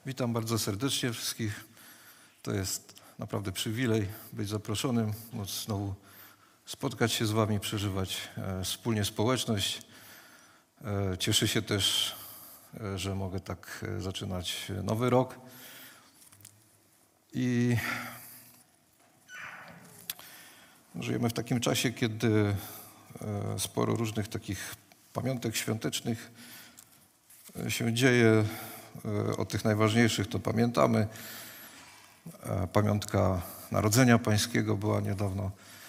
Witam bardzo serdecznie wszystkich. To jest naprawdę przywilej być zaproszonym, móc znowu spotkać się z wami, przeżywać wspólnie społeczność. Cieszę się też, że mogę tak zaczynać nowy rok. I żyjemy w takim czasie, kiedy sporo różnych takich pamiątek świątecznych się dzieje. O tych najważniejszych to pamiętamy. Pamiątka Narodzenia Pańskiego była niedawno.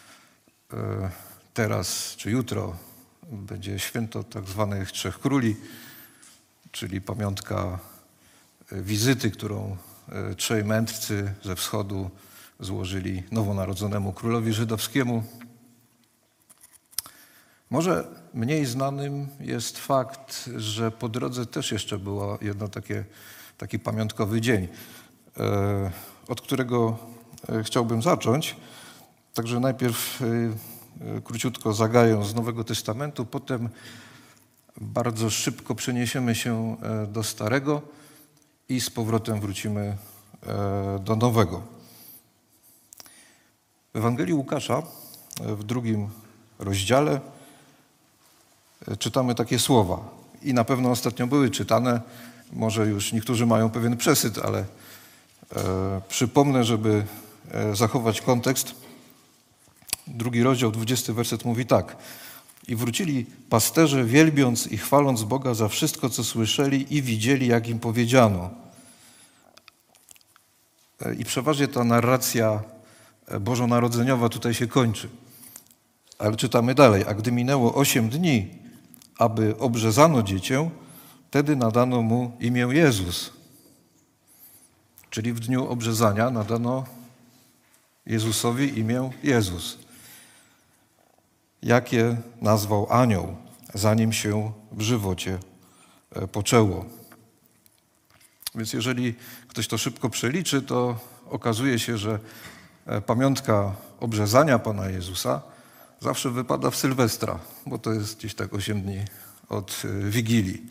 Teraz czy jutro będzie święto tak zwanych Trzech Króli, czyli pamiątka wizyty, którą trzej mędrcy ze wschodu złożyli nowonarodzonemu królowi żydowskiemu. Może mniej znanym jest fakt, że po drodze też jeszcze był taki pamiątkowy dzień, od którego chciałbym zacząć. Także najpierw króciutko zagaję z Nowego Testamentu, potem bardzo szybko przeniesiemy się do Starego i z powrotem wrócimy do Nowego. W Ewangelii Łukasza w 2 rozdziale czytamy takie słowa i na pewno ostatnio były czytane, może już niektórzy mają pewien przesyt, ale przypomnę, żeby zachować kontekst. 2 rozdział, 20 werset mówi tak. I wrócili pasterze, wielbiąc i chwaląc Boga za wszystko, co słyszeli i widzieli, jak im powiedziano. I przeważnie ta narracja bożonarodzeniowa tutaj się kończy. Ale czytamy dalej. A gdy minęło 8 dni, aby obrzezano dziecię, wtedy nadano mu imię Jezus. Czyli w dniu obrzezania nadano Jezusowi imię Jezus. Jakie nazwał anioł, zanim się w żywocie poczęło. Więc jeżeli ktoś to szybko przeliczy, to okazuje się, że pamiątka obrzezania Pana Jezusa zawsze wypada w Sylwestra, bo to jest gdzieś tak 8 dni od Wigilii.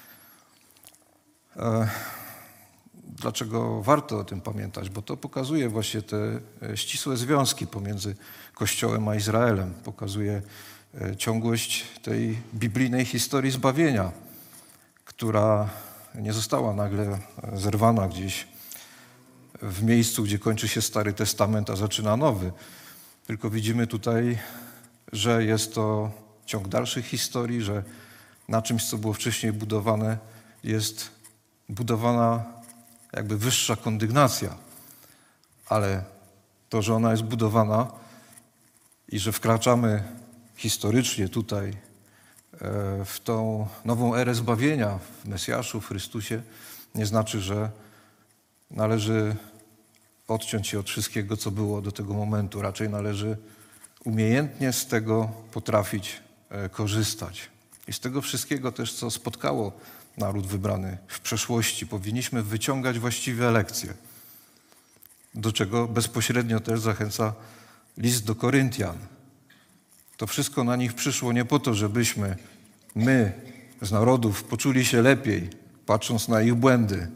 Dlaczego warto o tym pamiętać? Bo to pokazuje właśnie te ścisłe związki pomiędzy Kościołem a Izraelem. Pokazuje ciągłość tej biblijnej historii zbawienia, która nie została nagle zerwana gdzieś w miejscu, gdzie kończy się Stary Testament, a zaczyna Nowy. Tylko widzimy tutaj, że jest to ciąg dalszych historii, że na czymś, co było wcześniej budowane, jest budowana jakby wyższa kondygnacja. Ale to, że ona jest budowana i że wkraczamy historycznie tutaj w tą nową erę zbawienia w Mesjaszu, w Chrystusie, nie znaczy, że należy odciąć się od wszystkiego, co było do tego momentu. Raczej należy umiejętnie z tego potrafić korzystać. I z tego wszystkiego też, co spotkało naród wybrany w przeszłości, powinniśmy wyciągać właściwe lekcje, do czego bezpośrednio też zachęca list do Koryntian. To wszystko na nich przyszło nie po to, żebyśmy my z narodów poczuli się lepiej, patrząc na ich błędy,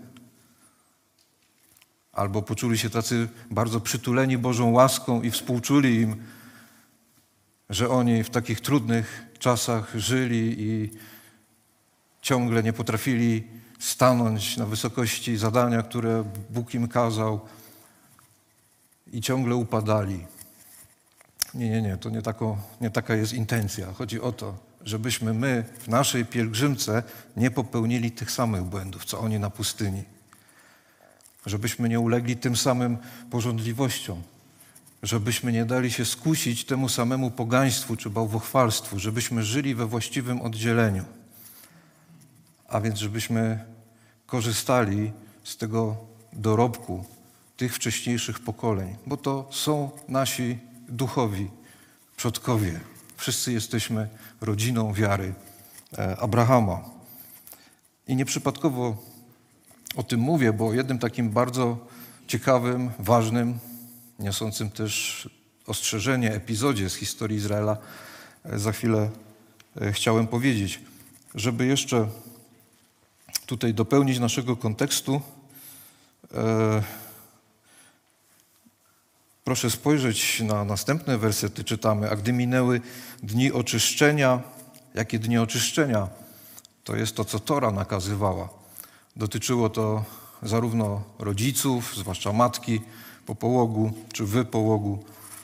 albo poczuli się tacy bardzo przytuleni Bożą łaską i współczuli im, że oni w takich trudnych czasach żyli i ciągle nie potrafili stanąć na wysokości zadania, które Bóg im kazał i ciągle upadali. Nie, to nie taka jest intencja. Chodzi o to, żebyśmy my w naszej pielgrzymce nie popełnili tych samych błędów, co oni na pustyni. Żebyśmy nie ulegli tym samym pożądliwościom. Żebyśmy nie dali się skusić temu samemu pogaństwu czy bałwochwalstwu. Żebyśmy żyli we właściwym oddzieleniu. A więc żebyśmy korzystali z tego dorobku tych wcześniejszych pokoleń. Bo to są nasi duchowi przodkowie. Wszyscy jesteśmy rodziną wiary Abrahama. I nieprzypadkowo o tym mówię, bo jednym takim bardzo ciekawym, ważnym, niosącym też ostrzeżenie epizodzie z historii Izraela za chwilę chciałem powiedzieć. Żeby jeszcze tutaj dopełnić naszego kontekstu, Proszę spojrzeć na następne wersety, czytamy: a gdy minęły dni oczyszczenia. Jakie dni oczyszczenia? To jest to, co Tora nakazywała. Dotyczyło to zarówno rodziców, zwłaszcza matki po połogu czy w połogu.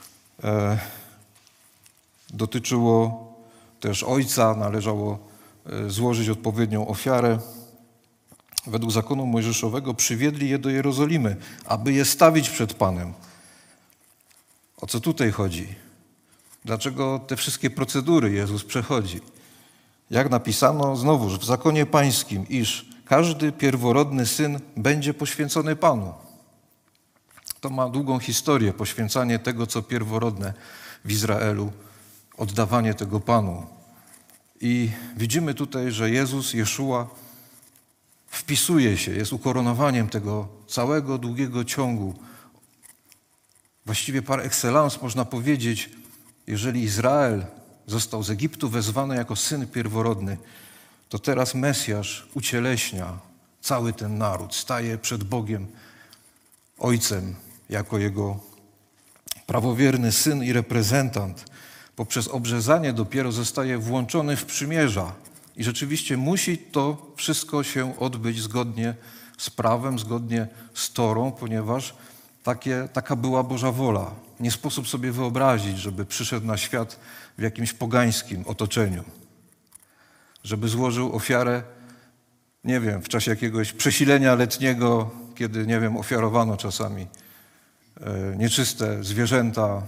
Dotyczyło też ojca, należało złożyć odpowiednią ofiarę. Według zakonu mojżeszowego przywiedli je do Jerozolimy, aby je stawić przed Panem. O co tutaj chodzi? Dlaczego te wszystkie procedury Jezus przechodzi? Jak napisano znowuż w zakonie pańskim, iż każdy pierworodny syn będzie poświęcony Panu. To ma długą historię, poświęcanie tego, co pierworodne w Izraelu, oddawanie tego Panu. I widzimy tutaj, że Jezus, Jeszua, wpisuje się, jest ukoronowaniem tego całego długiego ciągu. Właściwie par excellence można powiedzieć, jeżeli Izrael został z Egiptu wezwany jako syn pierworodny, to teraz Mesjasz ucieleśnia cały ten naród, staje przed Bogiem, Ojcem, jako jego prawowierny syn i reprezentant. Poprzez obrzezanie dopiero zostaje włączony w przymierza. I rzeczywiście musi to wszystko się odbyć zgodnie z prawem, zgodnie z Torą, ponieważ taka była Boża wola. Nie sposób sobie wyobrazić, żeby przyszedł na świat w jakimś pogańskim otoczeniu. Żeby złożył ofiarę, nie wiem, w czasie jakiegoś przesilenia letniego, kiedy, nie wiem, ofiarowano czasami nieczyste zwierzęta,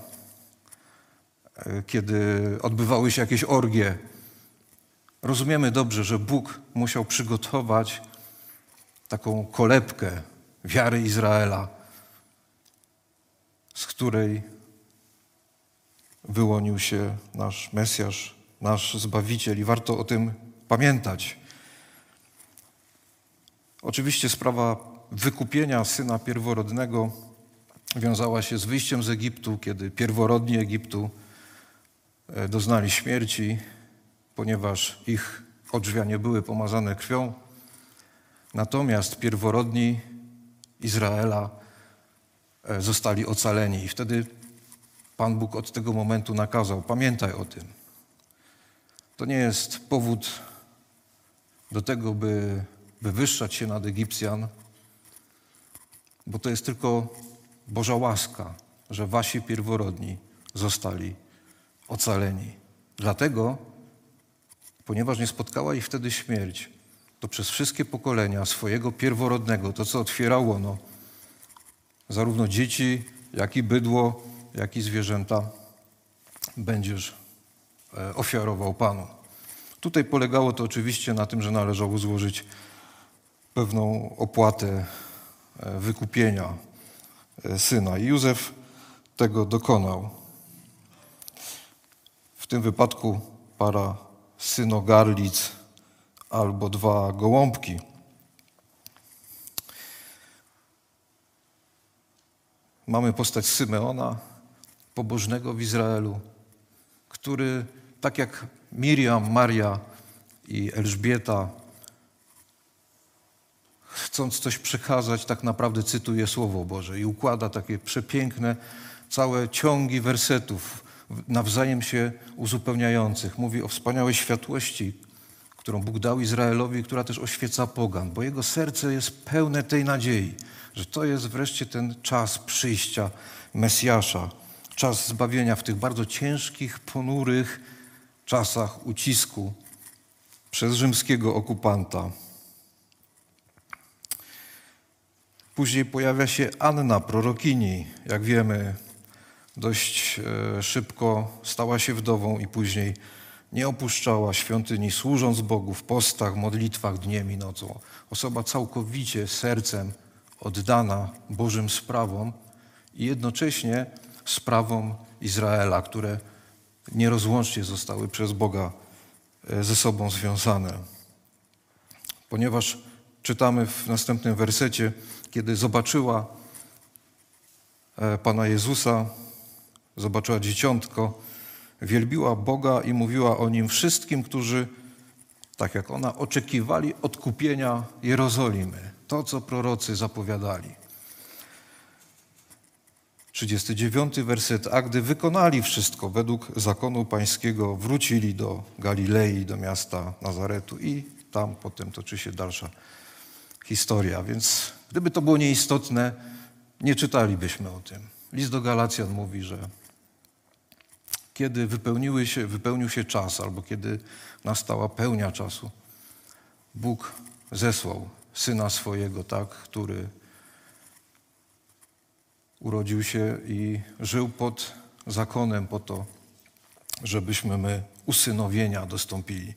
kiedy odbywały się jakieś orgie. Rozumiemy dobrze, że Bóg musiał przygotować taką kolebkę wiary Izraela, z której wyłonił się nasz Mesjasz, nasz Zbawiciel i warto o tym pamiętać. Oczywiście sprawa wykupienia syna pierworodnego wiązała się z wyjściem z Egiptu, kiedy pierworodni Egiptu doznali śmierci, ponieważ ich odrzwia nie były pomazane krwią. Natomiast pierworodni Izraela zostali ocaleni i wtedy Pan Bóg od tego momentu nakazał: pamiętaj o tym. To nie jest powód do tego, by wywyższać się nad Egipcjan, bo to jest tylko Boża łaska, że wasi pierworodni zostali ocaleni. Dlatego, ponieważ nie spotkała ich wtedy śmierć, to przez wszystkie pokolenia swojego pierworodnego, to co otwierało łono, zarówno dzieci, jak i bydło, jak i zwierzęta, będziesz ofiarował Panu. Tutaj polegało to oczywiście na tym, że należało złożyć pewną opłatę wykupienia syna. I Józef tego dokonał. W tym wypadku para synogarlic albo 2 gołąbki. Mamy postać Symeona, pobożnego w Izraelu, który, tak jak Miriam, Maria i Elżbieta, chcąc coś przekazać, tak naprawdę cytuje Słowo Boże i układa takie przepiękne całe ciągi wersetów, nawzajem się uzupełniających. Mówi o wspaniałej światłości, którą Bóg dał Izraelowi, która też oświeca pogan, bo jego serce jest pełne tej nadziei, że to jest wreszcie ten czas przyjścia Mesjasza, czas zbawienia w tych bardzo ciężkich, ponurych czasach ucisku przez rzymskiego okupanta. Później pojawia się Anna, prorokini. Jak wiemy, dość szybko stała się wdową i później nie opuszczała świątyni, służąc Bogu w postach, modlitwach dniem i nocą. Osoba całkowicie sercem oddana Bożym sprawom i jednocześnie sprawom Izraela, które nierozłącznie zostały przez Boga ze sobą związane. Ponieważ czytamy w następnym wersecie, kiedy zobaczyła Pana Jezusa, zobaczyła dzieciątko, wielbiła Boga i mówiła o Nim wszystkim, którzy, tak jak ona, oczekiwali odkupienia Jerozolimy. To, co prorocy zapowiadali. 39 werset. A gdy wykonali wszystko według zakonu pańskiego, wrócili do Galilei, do miasta Nazaretu i tam potem toczy się dalsza historia. Więc gdyby to było nieistotne, nie czytalibyśmy o tym. List do Galacjan mówi, że kiedy wypełnił się czas, albo kiedy nastała pełnia czasu, Bóg zesłał Syna swojego, tak, który urodził się i żył pod zakonem po to, żebyśmy my usynowienia dostąpili.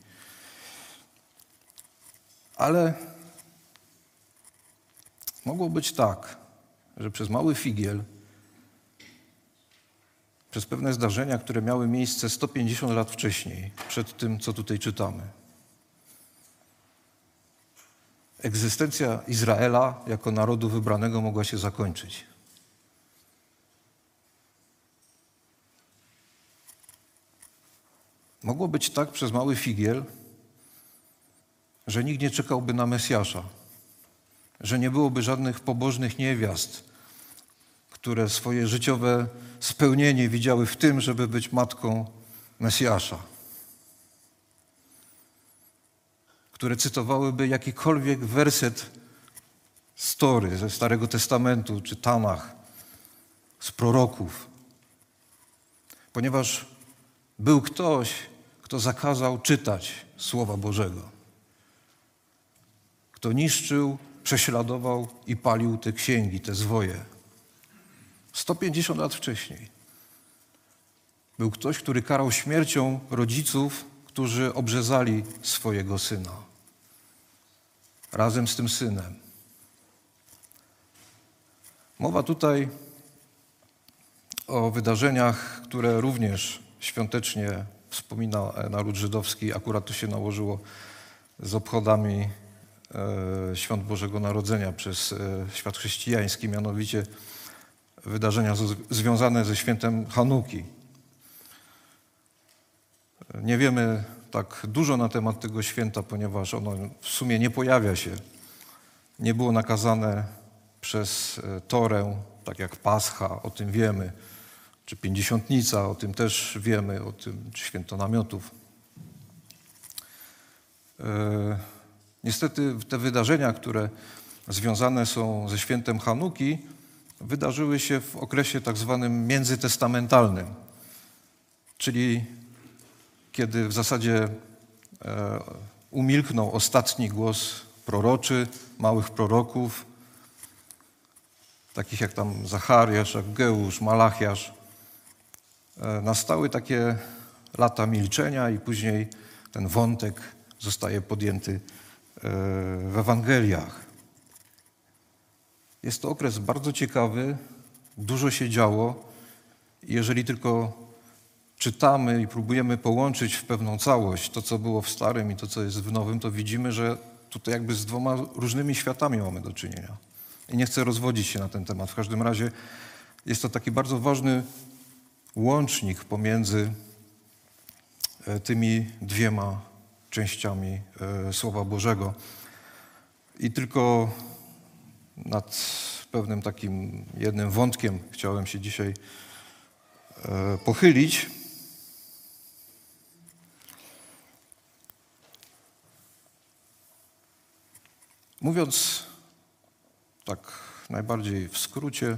Ale mogło być tak, że przez mały figiel, przez pewne zdarzenia, które miały miejsce 150 lat wcześniej, przed tym, co tutaj czytamy, egzystencja Izraela jako narodu wybranego mogła się zakończyć. Mogło być tak przez mały figiel, że nikt nie czekałby na Mesjasza, że nie byłoby żadnych pobożnych niewiast, które swoje życiowe spełnienie widziały w tym, żeby być matką Mesjasza, które cytowałyby jakikolwiek werset z Tory, ze Starego Testamentu czy Tanach, z proroków. Ponieważ był ktoś, kto zakazał czytać Słowa Bożego. Kto niszczył, prześladował i palił te księgi, te zwoje. 150 lat wcześniej. Był ktoś, który karał śmiercią rodziców, którzy obrzezali swojego syna. Razem z tym synem. Mowa tutaj o wydarzeniach, które również świątecznie wspomina naród żydowski. Akurat to się nałożyło z obchodami świąt Bożego Narodzenia przez świat chrześcijański, mianowicie wydarzenia związane ze świętem Hanuki. Nie wiemy tak dużo na temat tego święta, ponieważ ono w sumie nie pojawia się. Nie było nakazane przez Torę, tak jak Pascha, o tym wiemy, czy Pięćdziesiątnica, o tym też wiemy, o tym, czy Święto Namiotów. Niestety te wydarzenia, które związane są ze świętem Hanuki, wydarzyły się w okresie tak zwanym międzytestamentalnym, czyli kiedy w zasadzie umilknął ostatni głos proroczy, małych proroków, takich jak tam Zachariasz, Ageusz, Malachiasz. Nastały takie lata milczenia i później ten wątek zostaje podjęty w Ewangeliach. Jest to okres bardzo ciekawy, dużo się działo. Jeżeli tylko czytamy i próbujemy połączyć w pewną całość to, co było w Starym i to, co jest w Nowym, to widzimy, że tutaj jakby z dwoma różnymi światami mamy do czynienia. I nie chcę rozwodzić się na ten temat. W każdym razie jest to taki bardzo ważny łącznik pomiędzy tymi dwiema częściami Słowa Bożego. I tylko nad pewnym takim jednym wątkiem chciałem się dzisiaj pochylić. Mówiąc tak najbardziej w skrócie,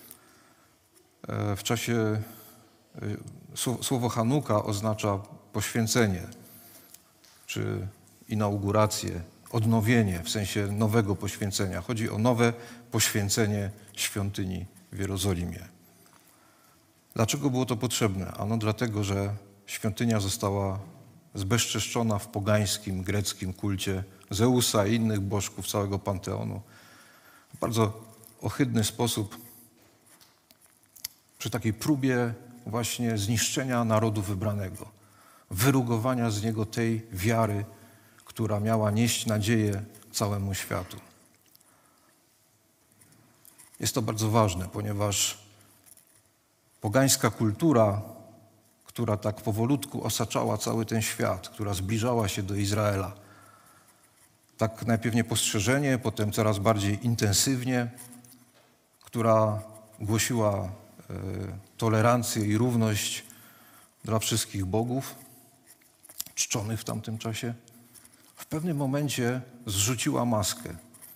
w czasie słowo Hanuka oznacza poświęcenie, czy inaugurację, odnowienie, w sensie nowego poświęcenia. Chodzi o nowe poświęcenie świątyni w Jerozolimie. Dlaczego było to potrzebne? Ano dlatego, że świątynia została zbezczeszczona w pogańskim, greckim kulcie Zeusa i innych bożków całego panteonu. W bardzo ohydny sposób, przy takiej próbie właśnie zniszczenia narodu wybranego, wyrugowania z niego tej wiary, która miała nieść nadzieję całemu światu. Jest to bardzo ważne, ponieważ pogańska kultura, która tak powolutku osaczała cały ten świat, która zbliżała się do Izraela, tak najpierw niepostrzeżenie, potem coraz bardziej intensywnie, która głosiła tolerancję i równość dla wszystkich bogów czczonych w tamtym czasie, w pewnym momencie zrzuciła maskę.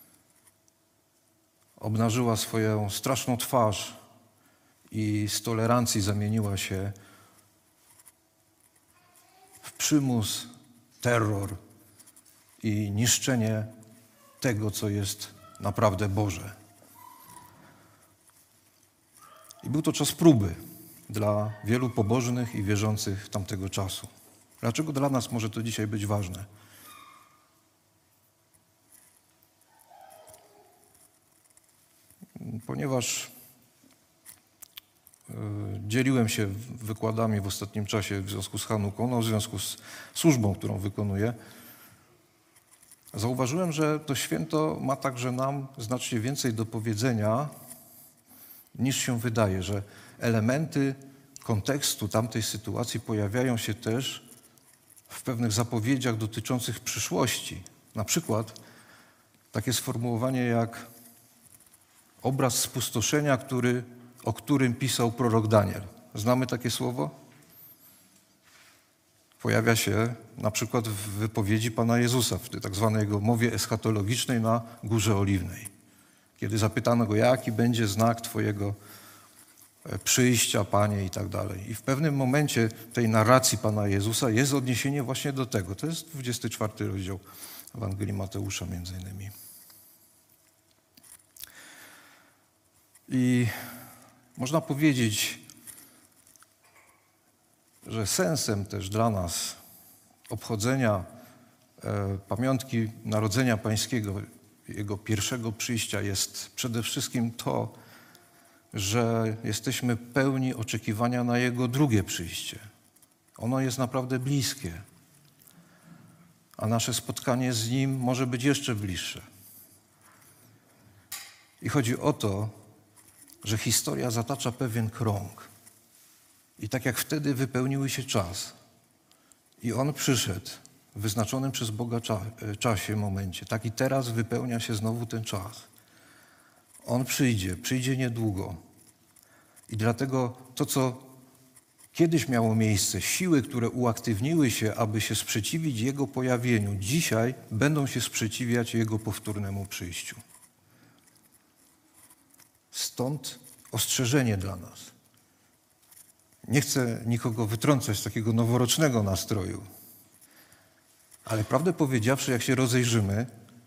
Obnażyła swoją straszną twarz i z tolerancji zamieniła się w przymus, terror i niszczenie tego, co jest naprawdę Boże. I był to czas próby dla wielu pobożnych i wierzących tamtego czasu. Dlaczego dla nas może to dzisiaj być ważne? Ponieważ dzieliłem się wykładami w ostatnim czasie w związku z Chanuką, w związku z służbą, którą wykonuję, zauważyłem, że to święto ma także nam znacznie więcej do powiedzenia, niż się wydaje, że elementy kontekstu tamtej sytuacji pojawiają się też w pewnych zapowiedziach dotyczących przyszłości. Na przykład takie sformułowanie jak obraz spustoszenia, o którym pisał prorok Daniel. Znamy takie słowo? Pojawia się na przykład w wypowiedzi Pana Jezusa, w tej tak zwanej jego mowie eschatologicznej na Górze Oliwnej. Kiedy zapytano go, jaki będzie znak Twojego przyjścia, Panie, i tak dalej. I w pewnym momencie tej narracji Pana Jezusa jest odniesienie właśnie do tego. To jest 24 rozdział Ewangelii Mateusza między innymi. I można powiedzieć, że sensem też dla nas obchodzenia pamiątki Narodzenia Pańskiego, Jego pierwszego przyjścia jest przede wszystkim to, że jesteśmy pełni oczekiwania na Jego drugie przyjście. Ono jest naprawdę bliskie, a nasze spotkanie z Nim może być jeszcze bliższe. I chodzi o to, że historia zatacza pewien krąg. I tak jak wtedy wypełniły się czas i On przyszedł w wyznaczonym przez Boga czasie, momencie, tak i teraz wypełnia się znowu ten czas. On przyjdzie niedługo. I dlatego to, co kiedyś miało miejsce, siły, które uaktywniły się, aby się sprzeciwić Jego pojawieniu, dzisiaj będą się sprzeciwiać Jego powtórnemu przyjściu. Stąd ostrzeżenie dla nas. Nie chcę nikogo wytrącać z takiego noworocznego nastroju, ale prawdę powiedziawszy, jak się rozejrzymy,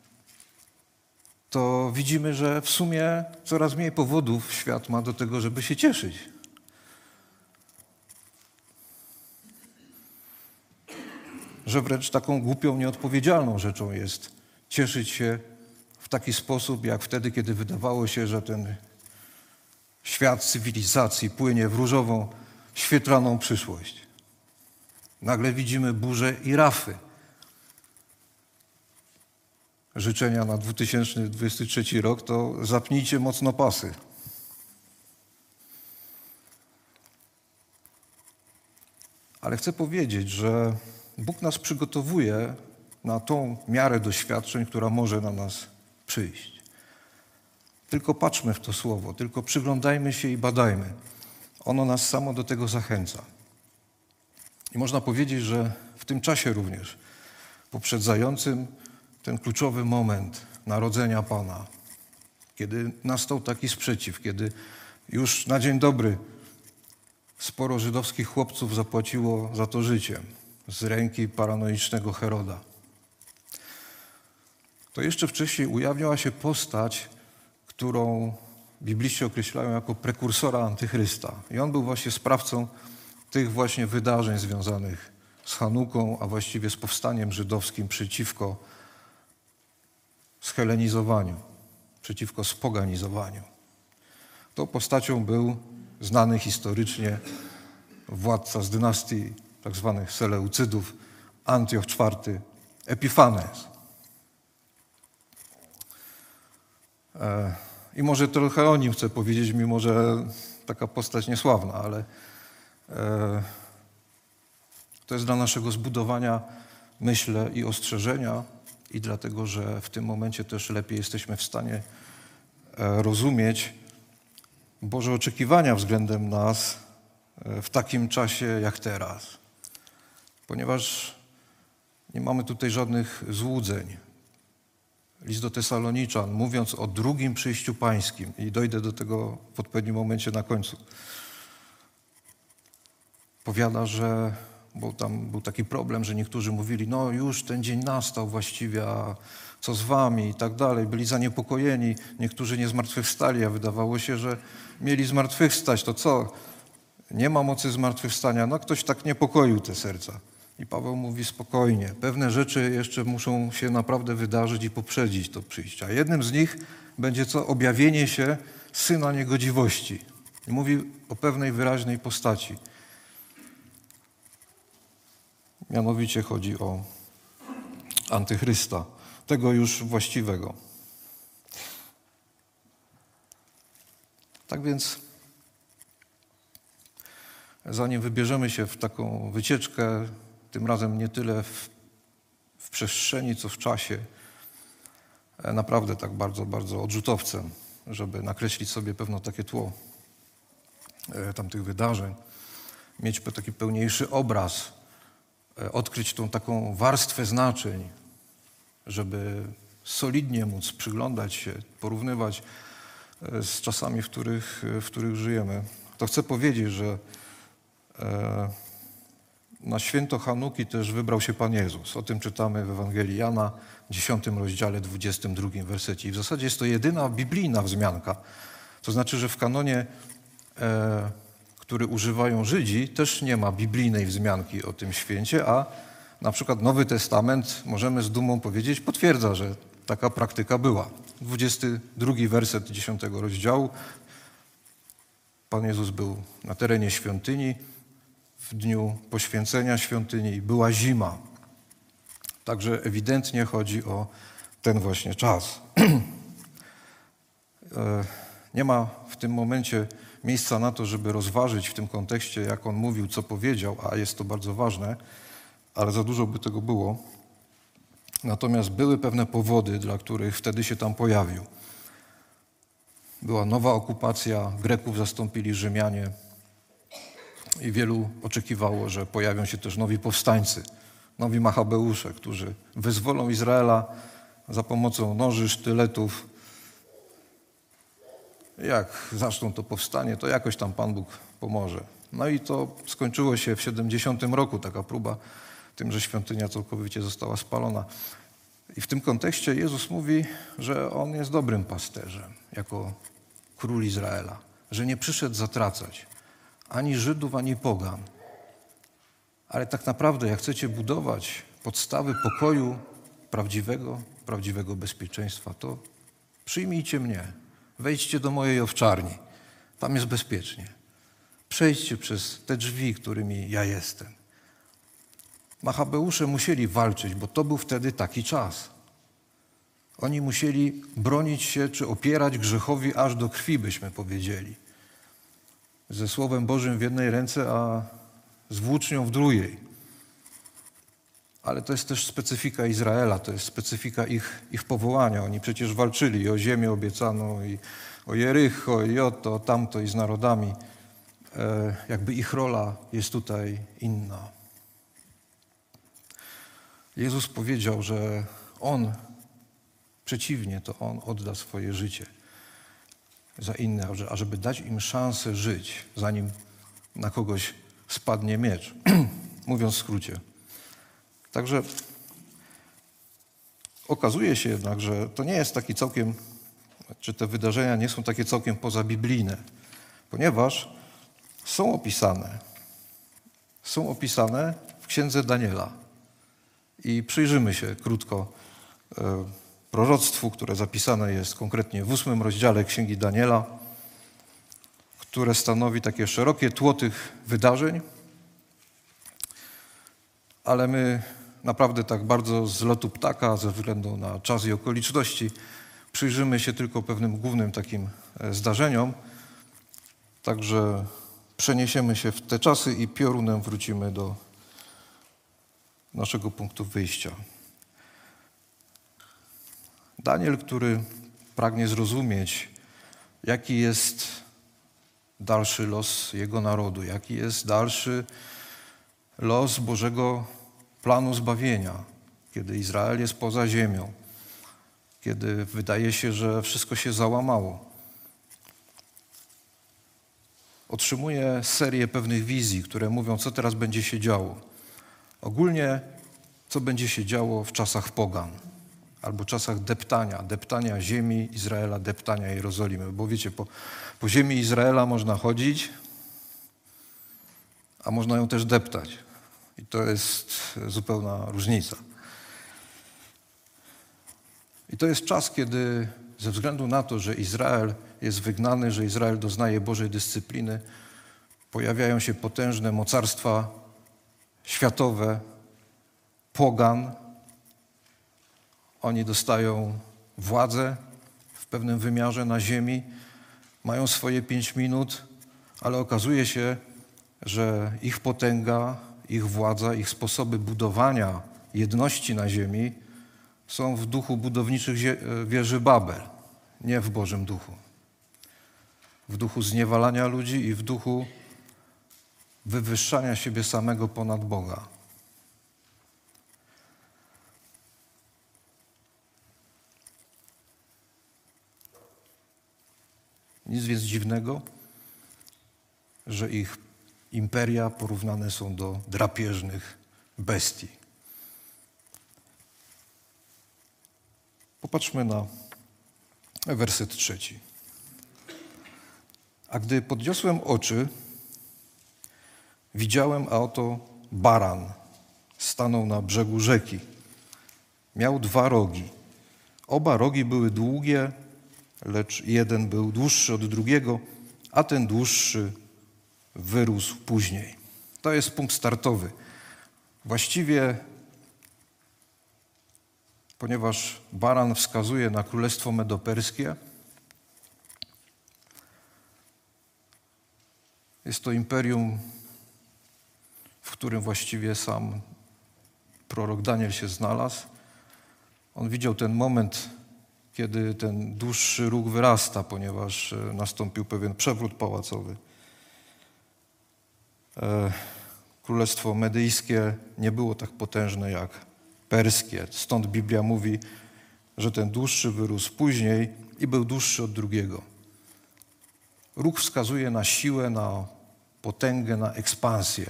to widzimy, że w sumie coraz mniej powodów świat ma do tego, żeby się cieszyć. Że wręcz taką głupią, nieodpowiedzialną rzeczą jest cieszyć się w taki sposób, jak wtedy, kiedy wydawało się, że ten świat cywilizacji płynie w różową, świetlaną przyszłość. Nagle widzimy burzę i rafy. Życzenia na 2023 rok to zapnijcie mocno pasy. Ale chcę powiedzieć, że Bóg nas przygotowuje na tą miarę doświadczeń, która może na nas przyjść. Tylko patrzmy w to słowo, tylko przyglądajmy się i badajmy. Ono nas samo do tego zachęca. I można powiedzieć, że w tym czasie również, poprzedzającym ten kluczowy moment narodzenia Pana, kiedy nastał taki sprzeciw, kiedy już na dzień dobry sporo żydowskich chłopców zapłaciło za to życiem z ręki paranoicznego Heroda, to jeszcze wcześniej ujawniała się postać, którą bibliści określają jako prekursora antychrysta. I on był właśnie sprawcą tych właśnie wydarzeń związanych z Chanuką, a właściwie z powstaniem żydowskim przeciwko schelenizowaniu, przeciwko spoganizowaniu. Tą postacią był znany historycznie władca z dynastii tak zwanych Seleucydów, Antioch IV Epifanes. I może trochę o nim chcę powiedzieć, mimo że taka postać niesławna, ale to jest dla naszego zbudowania, myślę, i ostrzeżenia, i dlatego, że w tym momencie też lepiej jesteśmy w stanie rozumieć, Boże oczekiwania względem nas w takim czasie jak teraz. Ponieważ nie mamy tutaj żadnych złudzeń. List do Tesaloniczan, mówiąc o drugim przyjściu pańskim, i dojdę do tego w odpowiednim momencie na końcu, powiada, że, bo tam był taki problem, że niektórzy mówili, no już ten dzień nastał właściwie, a co z wami i tak dalej. Byli zaniepokojeni, niektórzy nie zmartwychwstali, a wydawało się, że mieli zmartwychwstać. To co? Nie ma mocy zmartwychwstania. No ktoś tak niepokoił te serca. I Paweł mówi spokojnie, pewne rzeczy jeszcze muszą się naprawdę wydarzyć i poprzedzić to przyjście. A jednym z nich będzie co? Objawienie się Syna Niegodziwości. I mówi o pewnej wyraźnej postaci. Mianowicie chodzi o Antychrysta, tego już właściwego. Tak więc, zanim wybierzemy się w taką wycieczkę, tym razem nie tyle w przestrzeni, co w czasie, naprawdę tak bardzo, bardzo odrzutowcem, żeby nakreślić sobie pewno takie tło tamtych wydarzeń, mieć taki pełniejszy obraz, odkryć tą taką warstwę znaczeń, żeby solidnie móc przyglądać się, porównywać z czasami, w których żyjemy. To chcę powiedzieć, że na święto Hanuki też wybrał się Pan Jezus. O tym czytamy w Ewangelii Jana, 10 rozdziale, 22 wersecie. I w zasadzie jest to jedyna biblijna wzmianka. To znaczy, że w kanonie, który używają Żydzi, też nie ma biblijnej wzmianki o tym święcie, a na przykład Nowy Testament, możemy z dumą powiedzieć, potwierdza, że taka praktyka była. 22 werset 10 rozdziału. Pan Jezus był na terenie świątyni, w dniu poświęcenia świątyni, była zima. Także ewidentnie chodzi o ten właśnie czas. Nie ma w tym momencie miejsca na to, żeby rozważyć w tym kontekście, jak on mówił, co powiedział, a jest to bardzo ważne, ale za dużo by tego było. Natomiast były pewne powody, dla których wtedy się tam pojawił. Była nowa okupacja, Greków zastąpili Rzymianie i wielu oczekiwało, że pojawią się też nowi powstańcy, nowi Machabeusze, którzy wyzwolą Izraela za pomocą noży, sztyletów. Jak zaczną to powstanie, to jakoś tam Pan Bóg pomoże. No i to skończyło się w 70 roku, taka próba, tym, że świątynia całkowicie została spalona. I w tym kontekście Jezus mówi, że On jest dobrym pasterzem, jako król Izraela, że nie przyszedł zatracać ani Żydów, ani pogan. Ale tak naprawdę, jak chcecie budować podstawy pokoju prawdziwego bezpieczeństwa, to przyjmijcie mnie, wejdźcie do mojej owczarni, tam jest bezpiecznie. Przejdźcie przez te drzwi, którymi ja jestem. Machabeusze musieli walczyć, bo to był wtedy taki czas. Oni musieli bronić się, czy opierać grzechowi aż do krwi, byśmy powiedzieli. Ze Słowem Bożym w jednej ręce, a z włócznią w drugiej. Ale to jest też specyfika Izraela, to jest specyfika ich powołania. Oni przecież walczyli i o ziemię obiecaną, i o Jericho, i o to, tamto, i z narodami. Jakby ich rola jest tutaj inna. Jezus powiedział, że On, przeciwnie, to On odda swoje życie za inne, ażeby dać im szansę żyć, zanim na kogoś spadnie miecz. Mówiąc w skrócie. Także okazuje się jednak, że to nie jest taki całkiem, czy te wydarzenia nie są takie całkiem pozabiblijne, ponieważ są opisane w Księdze Daniela. I przyjrzymy się krótko proroctwu, które zapisane jest konkretnie w 8 rozdziale Księgi Daniela, które stanowi takie szerokie tło tych wydarzeń, ale my naprawdę tak bardzo z lotu ptaka, ze względu na czas i okoliczności, przyjrzymy się tylko pewnym głównym takim zdarzeniom. Także przeniesiemy się w te czasy i piorunem wrócimy do naszego punktu wyjścia. Daniel, który pragnie zrozumieć, jaki jest dalszy los jego narodu, jaki jest dalszy los Bożego planu zbawienia, kiedy Izrael jest poza ziemią, kiedy wydaje się, że wszystko się załamało. Otrzymuje serię pewnych wizji, które mówią, co teraz będzie się działo. Ogólnie, co będzie się działo w czasach pogan, albo czasach deptania ziemi Izraela, deptania Jerozolimy. Bo wiecie, po ziemi Izraela można chodzić, a można ją też deptać. I to jest zupełna różnica. I to jest czas, kiedy ze względu na to, że Izrael jest wygnany, że Izrael doznaje Bożej dyscypliny, pojawiają się potężne mocarstwa światowe, pogan. Oni dostają władzę w pewnym wymiarze na ziemi, mają swoje 5 minut, ale okazuje się, że ich potęga, ich władza, ich sposoby budowania jedności na ziemi są w duchu budowniczych wieży Babel, nie w Bożym duchu. W duchu zniewalania ludzi i w duchu wywyższania siebie samego ponad Boga. Nic więc dziwnego, że ich imperia porównane są do drapieżnych bestii. Popatrzmy na werset 3. A gdy podniosłem oczy, widziałem, a oto baran stanął na brzegu rzeki. Miał 2 rogi. Oba rogi były długie, lecz jeden był dłuższy od drugiego, a ten dłuższy wyrósł później. To jest punkt startowy. Właściwie, ponieważ baran wskazuje na Królestwo Medoperskie, jest to imperium, w którym właściwie sam prorok Daniel się znalazł. On widział ten moment, kiedy ten dłuższy róg wyrasta, ponieważ nastąpił pewien przewrót pałacowy. Królestwo medyjskie nie było tak potężne jak perskie. Stąd Biblia mówi, że ten dłuższy wyrósł później i był dłuższy od drugiego. Róg wskazuje na siłę, na potęgę, na ekspansję.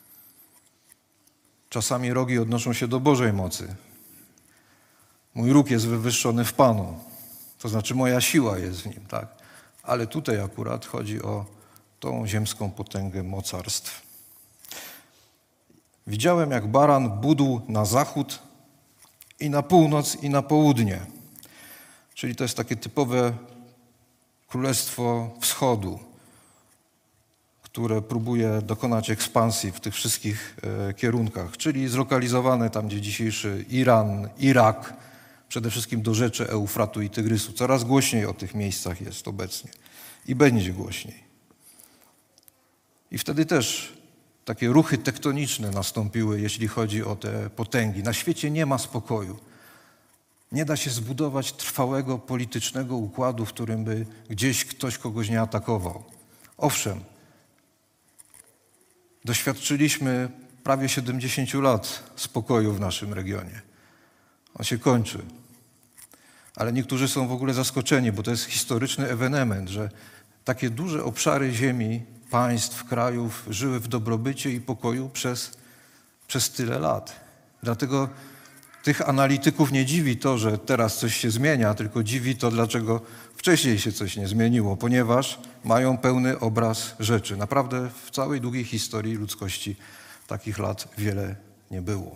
Czasami rogi odnoszą się do Bożej mocy. Mój róg jest wywyższony w Panu. To znaczy moja siła jest w nim, tak? Ale tutaj akurat chodzi o tą ziemską potęgę mocarstw. Widziałem, jak baran budł na zachód i na północ i na południe. Czyli to jest takie typowe królestwo wschodu, które próbuje dokonać ekspansji w tych wszystkich kierunkach, czyli zlokalizowane tam, gdzie dzisiejszy Iran, Irak, przede wszystkim do rzeczy Eufratu i Tygrysu. Coraz głośniej o tych miejscach jest obecnie i będzie głośniej. I wtedy też takie ruchy tektoniczne nastąpiły, jeśli chodzi o te potęgi. Na świecie nie ma spokoju. Nie da się zbudować trwałego politycznego układu, w którym by gdzieś ktoś kogoś nie atakował. Owszem, doświadczyliśmy prawie 70 lat spokoju w naszym regionie. On się kończy. Ale niektórzy są w ogóle zaskoczeni, bo to jest historyczny ewenement, że takie duże obszary ziemi, państw, krajów żyły w dobrobycie i pokoju przez tyle lat. Dlatego tych analityków nie dziwi to, że teraz coś się zmienia, tylko dziwi to, dlaczego wcześniej się coś nie zmieniło, ponieważ mają pełny obraz rzeczy. Naprawdę w całej długiej historii ludzkości takich lat wiele nie było.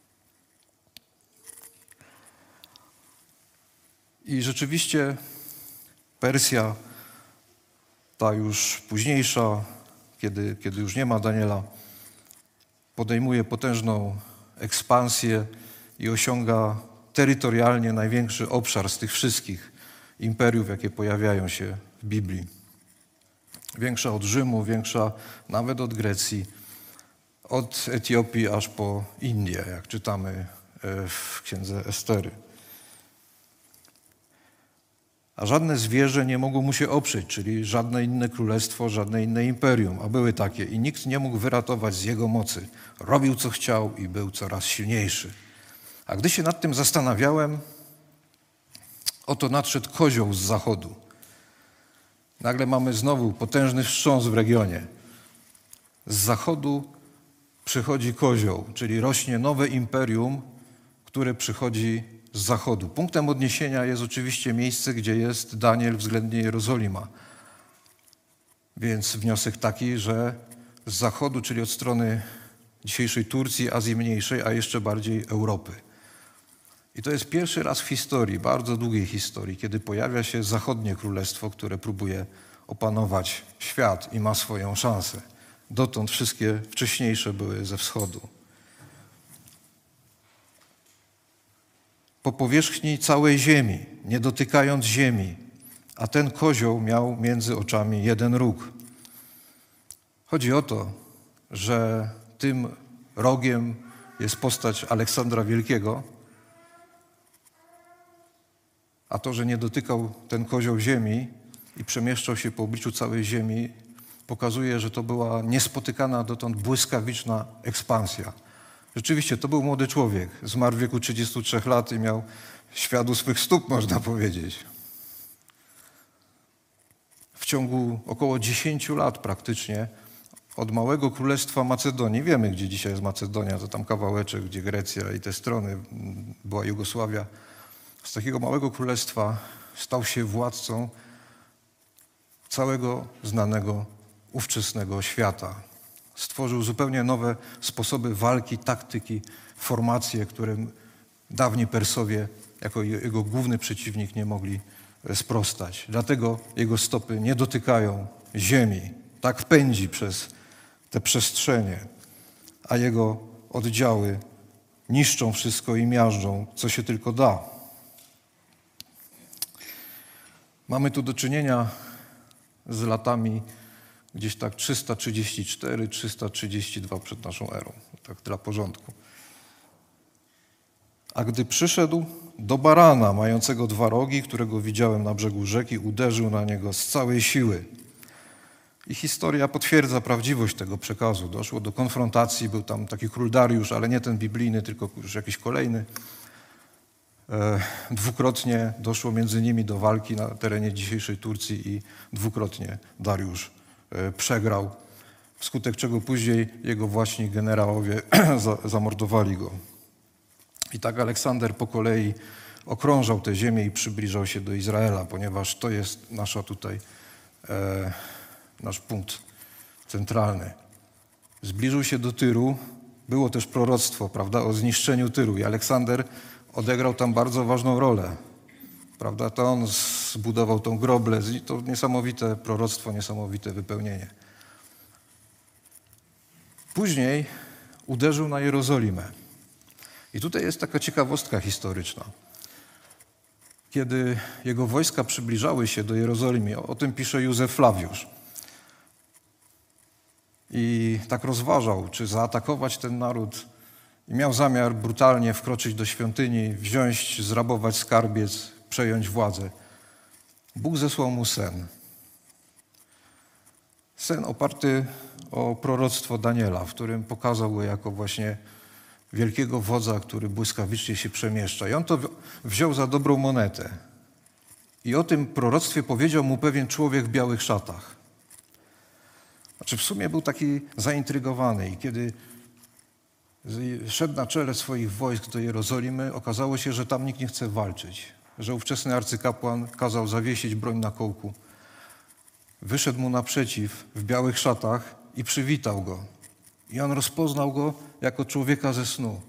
I rzeczywiście Persja, ta już późniejsza, kiedy już nie ma Daniela, podejmuje potężną ekspansję i osiąga terytorialnie największy obszar z tych wszystkich imperiów, jakie pojawiają się w Biblii. Większa od Rzymu, większa nawet od Grecji, od Etiopii aż po Indię, jak czytamy w księdze Estery. a żadne zwierzę nie mogło mu się oprzeć, czyli żadne inne królestwo, żadne inne imperium, a były takie i nikt nie mógł wyratować z jego mocy. Robił co chciał i był coraz silniejszy. A gdy się nad tym zastanawiałem, oto nadszedł kozioł z zachodu. Nagle mamy znowu potężny wstrząs w regionie. Z zachodu przychodzi kozioł, czyli rośnie nowe imperium, które przychodzi z zachodu. Punktem odniesienia jest oczywiście miejsce, gdzie jest Daniel względnie Jerozolima. Więc wniosek taki, że z zachodu, czyli od strony dzisiejszej Turcji, Azji Mniejszej, a jeszcze bardziej Europy. I to jest pierwszy raz w historii, bardzo długiej historii, kiedy pojawia się zachodnie królestwo, które próbuje opanować świat i ma swoją szansę. Dotąd wszystkie wcześniejsze były ze wschodu. Po powierzchni całej ziemi, nie dotykając ziemi, a ten kozioł miał między oczami jeden róg. Chodzi o to, że tym rogiem jest postać Aleksandra Wielkiego, a to, że nie dotykał ten kozioł ziemi i przemieszczał się po obliczu całej ziemi, pokazuje, że to była niespotykana dotąd błyskawiczna ekspansja. Rzeczywiście, to był młody człowiek. Zmarł w wieku 33 lat i miał świat u swych stóp, można powiedzieć. W ciągu około 10 lat praktycznie od małego królestwa Macedonii, wiemy, gdzie dzisiaj jest Macedonia, to tam kawałeczek, gdzie Grecja i te strony, była Jugosławia, z takiego małego królestwa stał się władcą całego znanego ówczesnego świata. Stworzył zupełnie nowe sposoby walki, taktyki, formacje, którym dawni Persowie jako jego główny przeciwnik nie mogli sprostać. Dlatego jego stopy nie dotykają ziemi. Tak pędzi przez te przestrzenie, a jego oddziały niszczą wszystko i miażdżą, co się tylko da. Mamy tu do czynienia z latami gdzieś tak 334-332 przed naszą erą, tak dla porządku. A gdy przyszedł do barana mającego 2 rogi, którego widziałem na brzegu rzeki, uderzył na niego z całej siły. I historia potwierdza prawdziwość tego przekazu. Doszło do konfrontacji, był tam taki król Dariusz, ale nie ten biblijny, tylko już jakiś kolejny. Dwukrotnie doszło między nimi do walki na terenie dzisiejszej Turcji i dwukrotnie Dariusz przegrał, wskutek czego później jego właśnie generałowie zamordowali go. I tak Aleksander po kolei okrążał tę ziemię i przybliżał się do Izraela, ponieważ to jest nasza tutaj, nasz punkt centralny. Zbliżył się do Tyru, było też proroctwo, prawda, o zniszczeniu Tyru i Aleksander odegrał tam bardzo ważną rolę. Prawda? To on zbudował tą groblę, to niesamowite proroctwo, niesamowite wypełnienie. Później uderzył na Jerozolimę. I tutaj jest taka ciekawostka historyczna. Kiedy jego wojska przybliżały się do Jerozolimy, o tym pisze Józef Flawiusz. I tak rozważał, czy zaatakować ten naród. I miał zamiar brutalnie wkroczyć do świątyni, wziąć, zrabować skarbiec, przejąć władzę. Bóg zesłał mu sen. Sen oparty o proroctwo Daniela, w którym pokazał go jako właśnie wielkiego wodza, który błyskawicznie się przemieszcza. I on to wziął za dobrą monetę. I o tym proroctwie powiedział mu pewien człowiek w białych szatach. Znaczy w sumie był taki zaintrygowany i kiedy szedł na czele swoich wojsk do Jerozolimy, okazało się, że tam nikt nie chce walczyć. Że ówczesny arcykapłan kazał zawiesić broń na kołku. Wyszedł mu naprzeciw w białych szatach i przywitał go. I on rozpoznał go jako człowieka ze snu.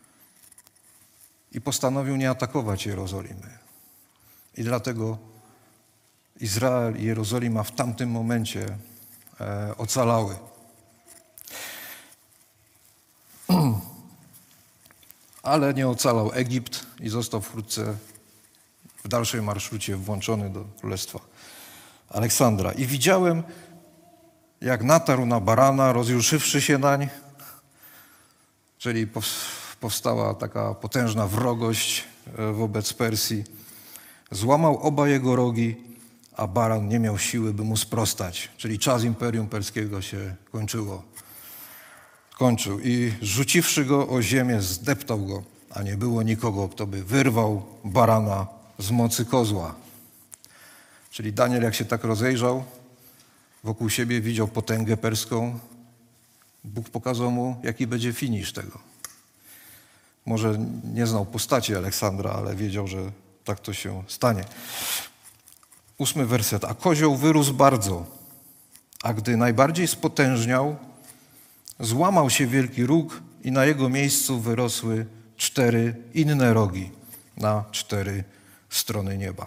I postanowił nie atakować Jerozolimy. I dlatego Izrael i Jerozolima w tamtym momencie ocalały. Ale nie ocalał Egipt i został wkrótce w dalszej marszrucie włączony do królestwa Aleksandra. I widziałem, jak natarł na barana, rozjuszywszy się nań, czyli powstała taka potężna wrogość wobec Persji. Złamał oba jego rogi, a baran nie miał siły, by mu sprostać. Czyli czas Imperium Perskiego się kończył. I rzuciwszy go o ziemię, zdeptał go, a nie było nikogo, kto by wyrwał barana z mocy kozła. Czyli Daniel, jak się tak rozejrzał, wokół siebie widział potęgę perską. Bóg pokazał mu, jaki będzie finisz tego. Może nie znał postaci Aleksandra, ale wiedział, że tak to się stanie. 8 werset. A kozioł wyrósł bardzo, a gdy najbardziej spotężniał, złamał się wielki róg i na jego miejscu wyrosły 4 inne rogi na 4 strony nieba.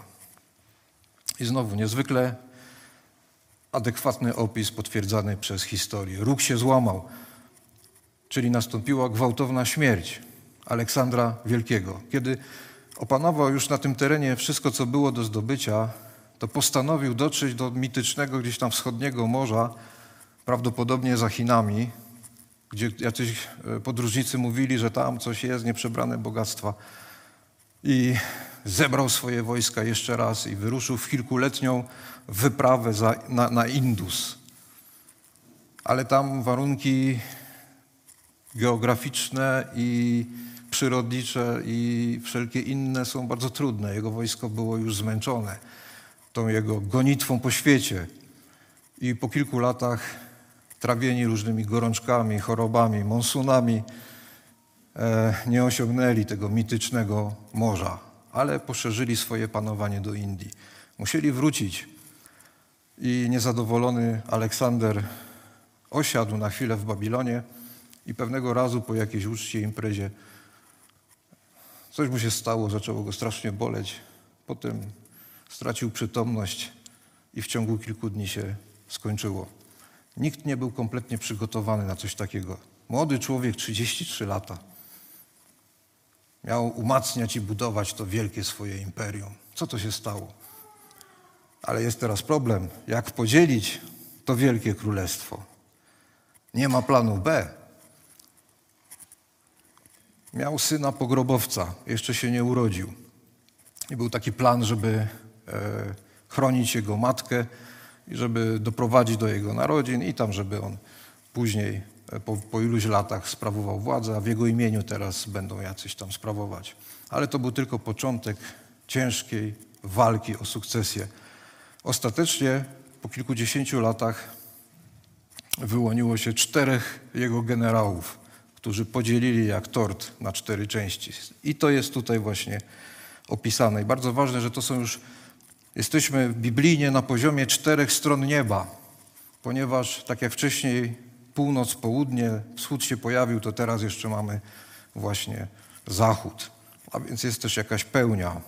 I znowu niezwykle adekwatny opis potwierdzany przez historię. Róg się złamał, czyli nastąpiła gwałtowna śmierć Aleksandra Wielkiego. Kiedy opanował już na tym terenie wszystko, co było do zdobycia, to postanowił dotrzeć do mitycznego gdzieś tam wschodniego morza, prawdopodobnie za Chinami, gdzie jacyś podróżnicy mówili, że tam coś jest, nieprzebrane bogactwa. I zebrał swoje wojska jeszcze raz i wyruszył w kilkuletnią wyprawę na Indus. Ale tam warunki geograficzne i przyrodnicze i wszelkie inne są bardzo trudne. Jego wojsko było już zmęczone tą jego gonitwą po świecie. I po kilku latach trawieni różnymi gorączkami, chorobami, monsunami nie osiągnęli tego mitycznego morza, ale poszerzyli swoje panowanie do Indii. Musieli wrócić i niezadowolony Aleksander osiadł na chwilę w Babilonie i pewnego razu po jakiejś uczcie, imprezie coś mu się stało, zaczęło go strasznie boleć. Potem stracił przytomność i w ciągu kilku dni się skończyło. Nikt nie był kompletnie przygotowany na coś takiego. Młody człowiek, 33 lata. Miał umacniać i budować to wielkie swoje imperium. Co to się stało? Ale jest teraz problem, jak podzielić to wielkie królestwo. Nie ma planu B. Miał syna pogrobowca, jeszcze się nie urodził. I był taki plan, żeby chronić jego matkę i żeby doprowadzić do jego narodzin i tam, żeby on później po iluś latach sprawował władzę, a w jego imieniu teraz będą jacyś tam sprawować. Ale to był tylko początek ciężkiej walki o sukcesję. Ostatecznie po kilkudziesięciu latach wyłoniło się 4 jego generałów, którzy podzielili jak tort na 4 części. I to jest tutaj właśnie opisane. I bardzo ważne, że to są już, jesteśmy biblijnie na poziomie 4 stron nieba, ponieważ tak jak wcześniej północ, południe, wschód się pojawił, to teraz jeszcze mamy właśnie zachód. A więc jest też jakaś pełnia.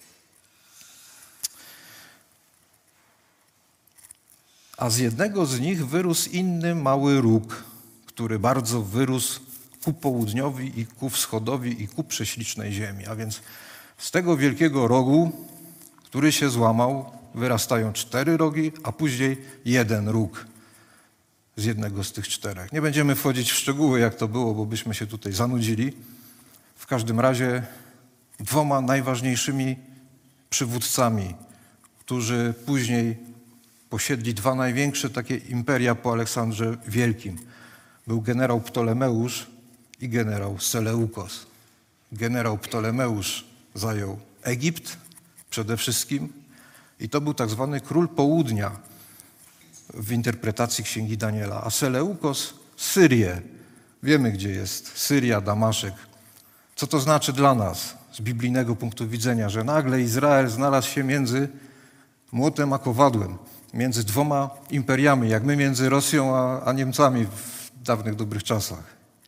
A z jednego z nich wyrósł inny mały róg, który bardzo wyrósł ku południowi i ku wschodowi i ku prześlicznej ziemi. A więc z tego wielkiego rogu, który się złamał, wyrastają 4 rogi, a później 1 róg z jednego z tych 4. Nie będziemy wchodzić w szczegóły, jak to było, bo byśmy się tutaj zanudzili. W każdym razie 2 najważniejszymi przywódcami, którzy później posiedli 2 największe takie imperia po Aleksandrze Wielkim. Był generał Ptolemeusz i generał Seleukos. Generał Ptolemeusz zajął Egipt przede wszystkim i to był tak zwany król południa w interpretacji Księgi Daniela, a Seleukos Syrię. Wiemy, gdzie jest Syria, Damaszek. Co to znaczy dla nas z biblijnego punktu widzenia, że nagle Izrael znalazł się między młotem a kowadłem, między 2 imperiami, jak my między Rosją a Niemcami w dawnych dobrych czasach.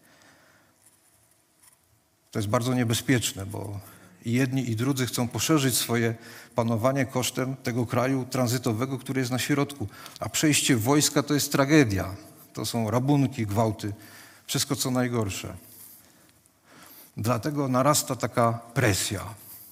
To jest bardzo niebezpieczne, bo i jedni i drudzy chcą poszerzyć swoje panowanie kosztem tego kraju tranzytowego, który jest na środku. A przejście wojska to jest tragedia. To są rabunki, gwałty, wszystko co najgorsze. Dlatego narasta taka presja.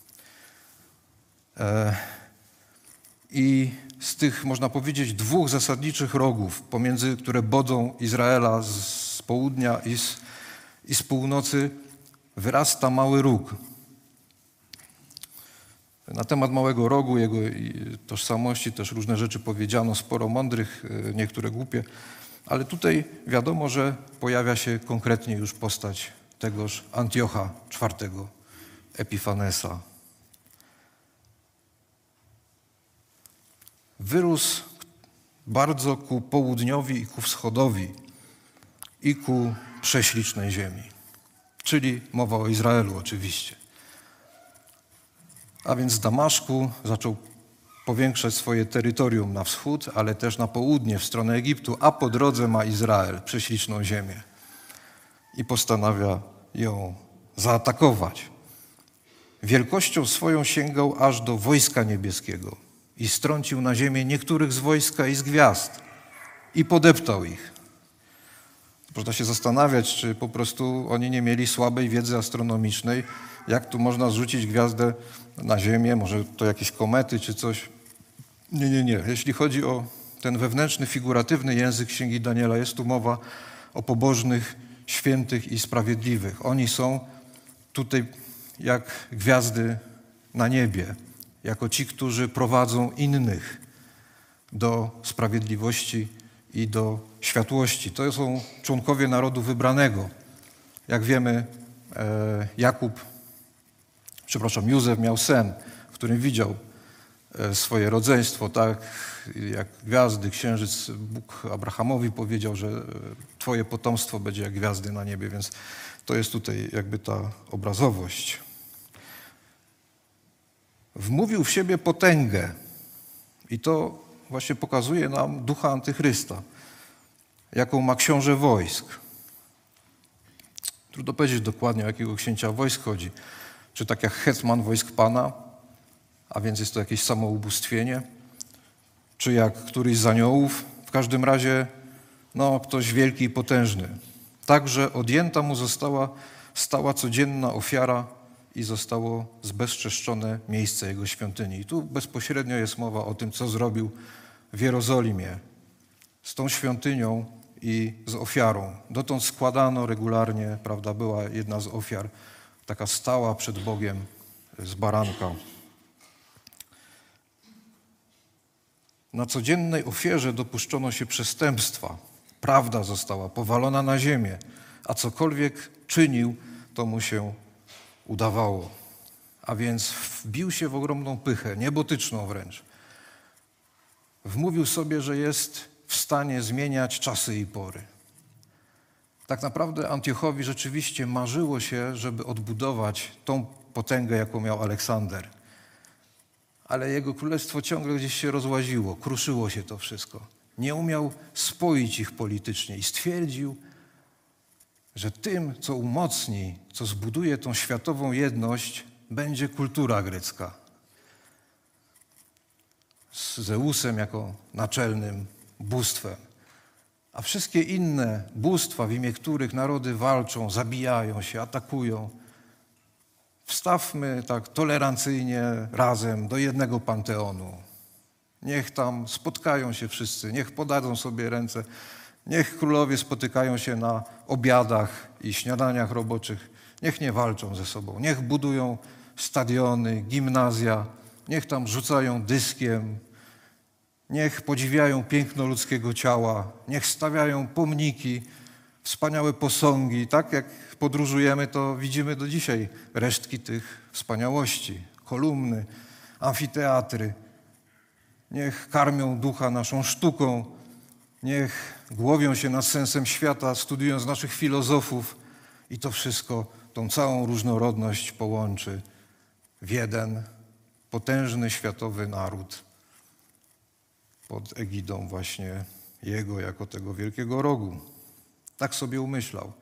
I z tych, można powiedzieć, 2 zasadniczych rogów, pomiędzy które bodzą Izraela z południa i z północy, wyrasta mały róg. Na temat Małego Rogu, jego tożsamości też różne rzeczy powiedziano, sporo mądrych, niektóre głupie, ale tutaj wiadomo, że pojawia się konkretnie już postać tegoż Antiocha IV Epifanesa. Wyrósł bardzo ku południowi i ku wschodowi i ku prześlicznej ziemi, czyli mowa o Izraelu oczywiście. A więc z Damaszku zaczął powiększać swoje terytorium na wschód, ale też na południe, w stronę Egiptu, a po drodze ma Izrael, prześliczną ziemię. I postanawia ją zaatakować. Wielkością swoją sięgał aż do wojska niebieskiego i strącił na ziemię niektórych z wojska i z gwiazd i podeptał ich. Można się zastanawiać, czy po prostu oni nie mieli słabej wiedzy astronomicznej, jak tu można zrzucić gwiazdę na ziemię, może to jakieś komety czy coś. Nie. Jeśli chodzi o ten wewnętrzny, figuratywny język Księgi Daniela, jest tu mowa o pobożnych, świętych i sprawiedliwych. Oni są tutaj jak gwiazdy na niebie, jako ci, którzy prowadzą innych do sprawiedliwości i do światłości. To są członkowie narodu wybranego. Jak wiemy, Józef miał sen, w którym widział swoje rodzeństwo, tak jak gwiazdy, księżyc. Bóg Abrahamowi powiedział, że twoje potomstwo będzie jak gwiazdy na niebie, więc to jest tutaj jakby ta obrazowość. Wmówił w siebie potęgę i to właśnie pokazuje nam ducha Antychrysta, jaką ma książę wojsk. Trudno powiedzieć dokładnie, o jakiego księcia wojsk chodzi. Czy tak jak hetman wojsk Pana, a więc jest to jakieś samoubóstwienie, czy jak któryś z aniołów, w każdym razie ktoś wielki i potężny. Także odjęta mu została stała codzienna ofiara i zostało zbezczeszczone miejsce jego świątyni. I tu bezpośrednio jest mowa o tym, co zrobił w Jerozolimie z tą świątynią i z ofiarą. Dotąd składano regularnie, prawda, była jedna z ofiar, taka stała przed Bogiem z baranka. Na codziennej ofierze dopuszczono się przestępstwa. Prawda została powalona na ziemię, a cokolwiek czynił, to mu się udawało. A więc wbił się w ogromną pychę, niebotyczną wręcz. Wmówił sobie, że jest w stanie zmieniać czasy i pory. Tak naprawdę Antiochowi rzeczywiście marzyło się, żeby odbudować tą potęgę, jaką miał Aleksander. Ale jego królestwo ciągle gdzieś się rozłaziło, kruszyło się to wszystko. Nie umiał spoić ich politycznie i stwierdził, że tym, co umocni, co zbuduje tą światową jedność, będzie kultura grecka. Z Zeusem jako naczelnym bóstwem. A wszystkie inne bóstwa, w imię których narody walczą, zabijają się, atakują, wstawmy tak tolerancyjnie razem do jednego panteonu. Niech tam spotkają się wszyscy, niech podadzą sobie ręce, niech królowie spotykają się na obiadach i śniadaniach roboczych, niech nie walczą ze sobą, niech budują stadiony, gimnazja, niech tam rzucają dyskiem, niech podziwiają piękno ludzkiego ciała, niech stawiają pomniki, wspaniałe posągi. Tak jak podróżujemy, to widzimy do dzisiaj resztki tych wspaniałości, kolumny, amfiteatry. Niech karmią ducha naszą sztuką, niech głowią się nad sensem świata, studiując naszych filozofów i to wszystko, tą całą różnorodność połączy w jeden potężny światowy naród pod egidą właśnie jego jako tego wielkiego rogu. Tak sobie umyślał.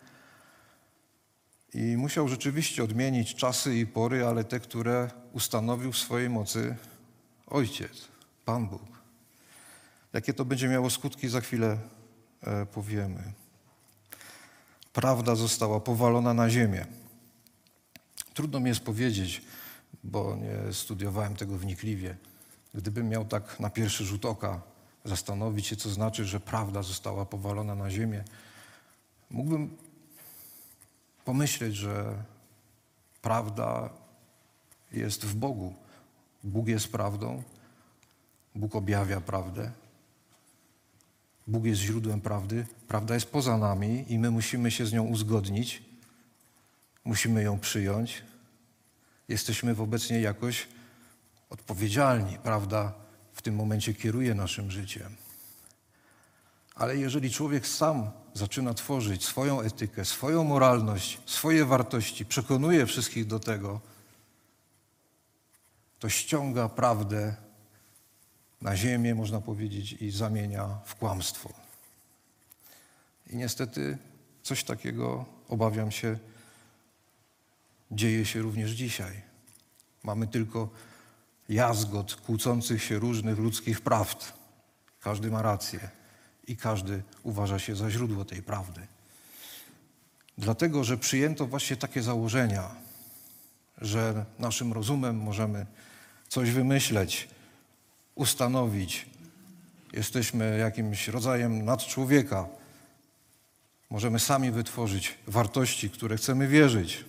I musiał rzeczywiście odmienić czasy i pory, ale te, które ustanowił w swojej mocy Ojciec, Pan Bóg. Jakie to będzie miało skutki, za chwilę powiemy. Prawda została powalona na ziemię. Trudno mi jest powiedzieć, bo nie studiowałem tego wnikliwie. Gdybym miał tak na pierwszy rzut oka zastanowić się, co znaczy, że prawda została powalona na ziemię, mógłbym pomyśleć, że prawda jest w Bogu. Bóg jest prawdą, Bóg objawia prawdę, Bóg jest źródłem prawdy, prawda jest poza nami i my musimy się z nią uzgodnić, musimy ją przyjąć. Jesteśmy wobec niej jakoś odpowiedzialni, prawda w tym momencie kieruje naszym życiem. Ale jeżeli człowiek sam zaczyna tworzyć swoją etykę, swoją moralność, swoje wartości, przekonuje wszystkich do tego, to ściąga prawdę na ziemię, można powiedzieć, i zamienia w kłamstwo. I niestety coś takiego, obawiam się, dzieje się również dzisiaj. Mamy tylko jazgot kłócących się różnych ludzkich prawd. Każdy ma rację i każdy uważa się za źródło tej prawdy. Dlatego, że przyjęto właśnie takie założenia, że naszym rozumem możemy coś wymyśleć, ustanowić. Jesteśmy jakimś rodzajem nadczłowieka. Możemy sami wytworzyć wartości, które chcemy wierzyć.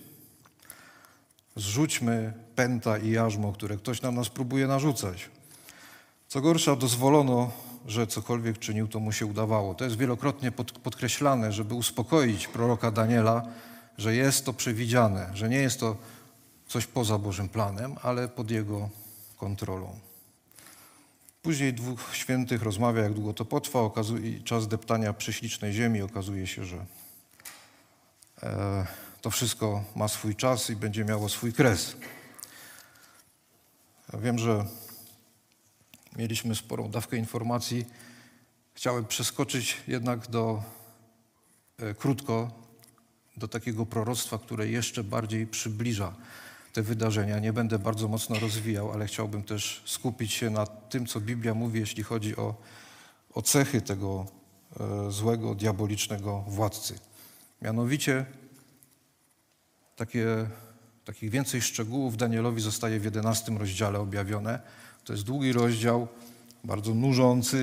Zrzućmy pęta i jarzmo, które ktoś nas próbuje narzucać. Co gorsza, dozwolono, że cokolwiek czynił, to mu się udawało. To jest wielokrotnie podkreślane, żeby uspokoić proroka Daniela, że jest to przewidziane, że nie jest to coś poza Bożym planem, ale pod jego kontrolą. Później dwóch świętych rozmawia, jak długo to potrwa, i czas deptania prześlicznej ziemi. Okazuje się, że to wszystko ma swój czas i będzie miało swój kres. Wiem, że mieliśmy sporą dawkę informacji. Chciałem przeskoczyć jednak krótko do takiego proroctwa, które jeszcze bardziej przybliża te wydarzenia. Nie będę bardzo mocno rozwijał, ale chciałbym też skupić się na tym, co Biblia mówi, jeśli chodzi o cechy tego złego, diabolicznego władcy. Mianowicie takich więcej szczegółów Danielowi zostaje w 11 rozdziale objawione. To jest długi rozdział, bardzo nużący,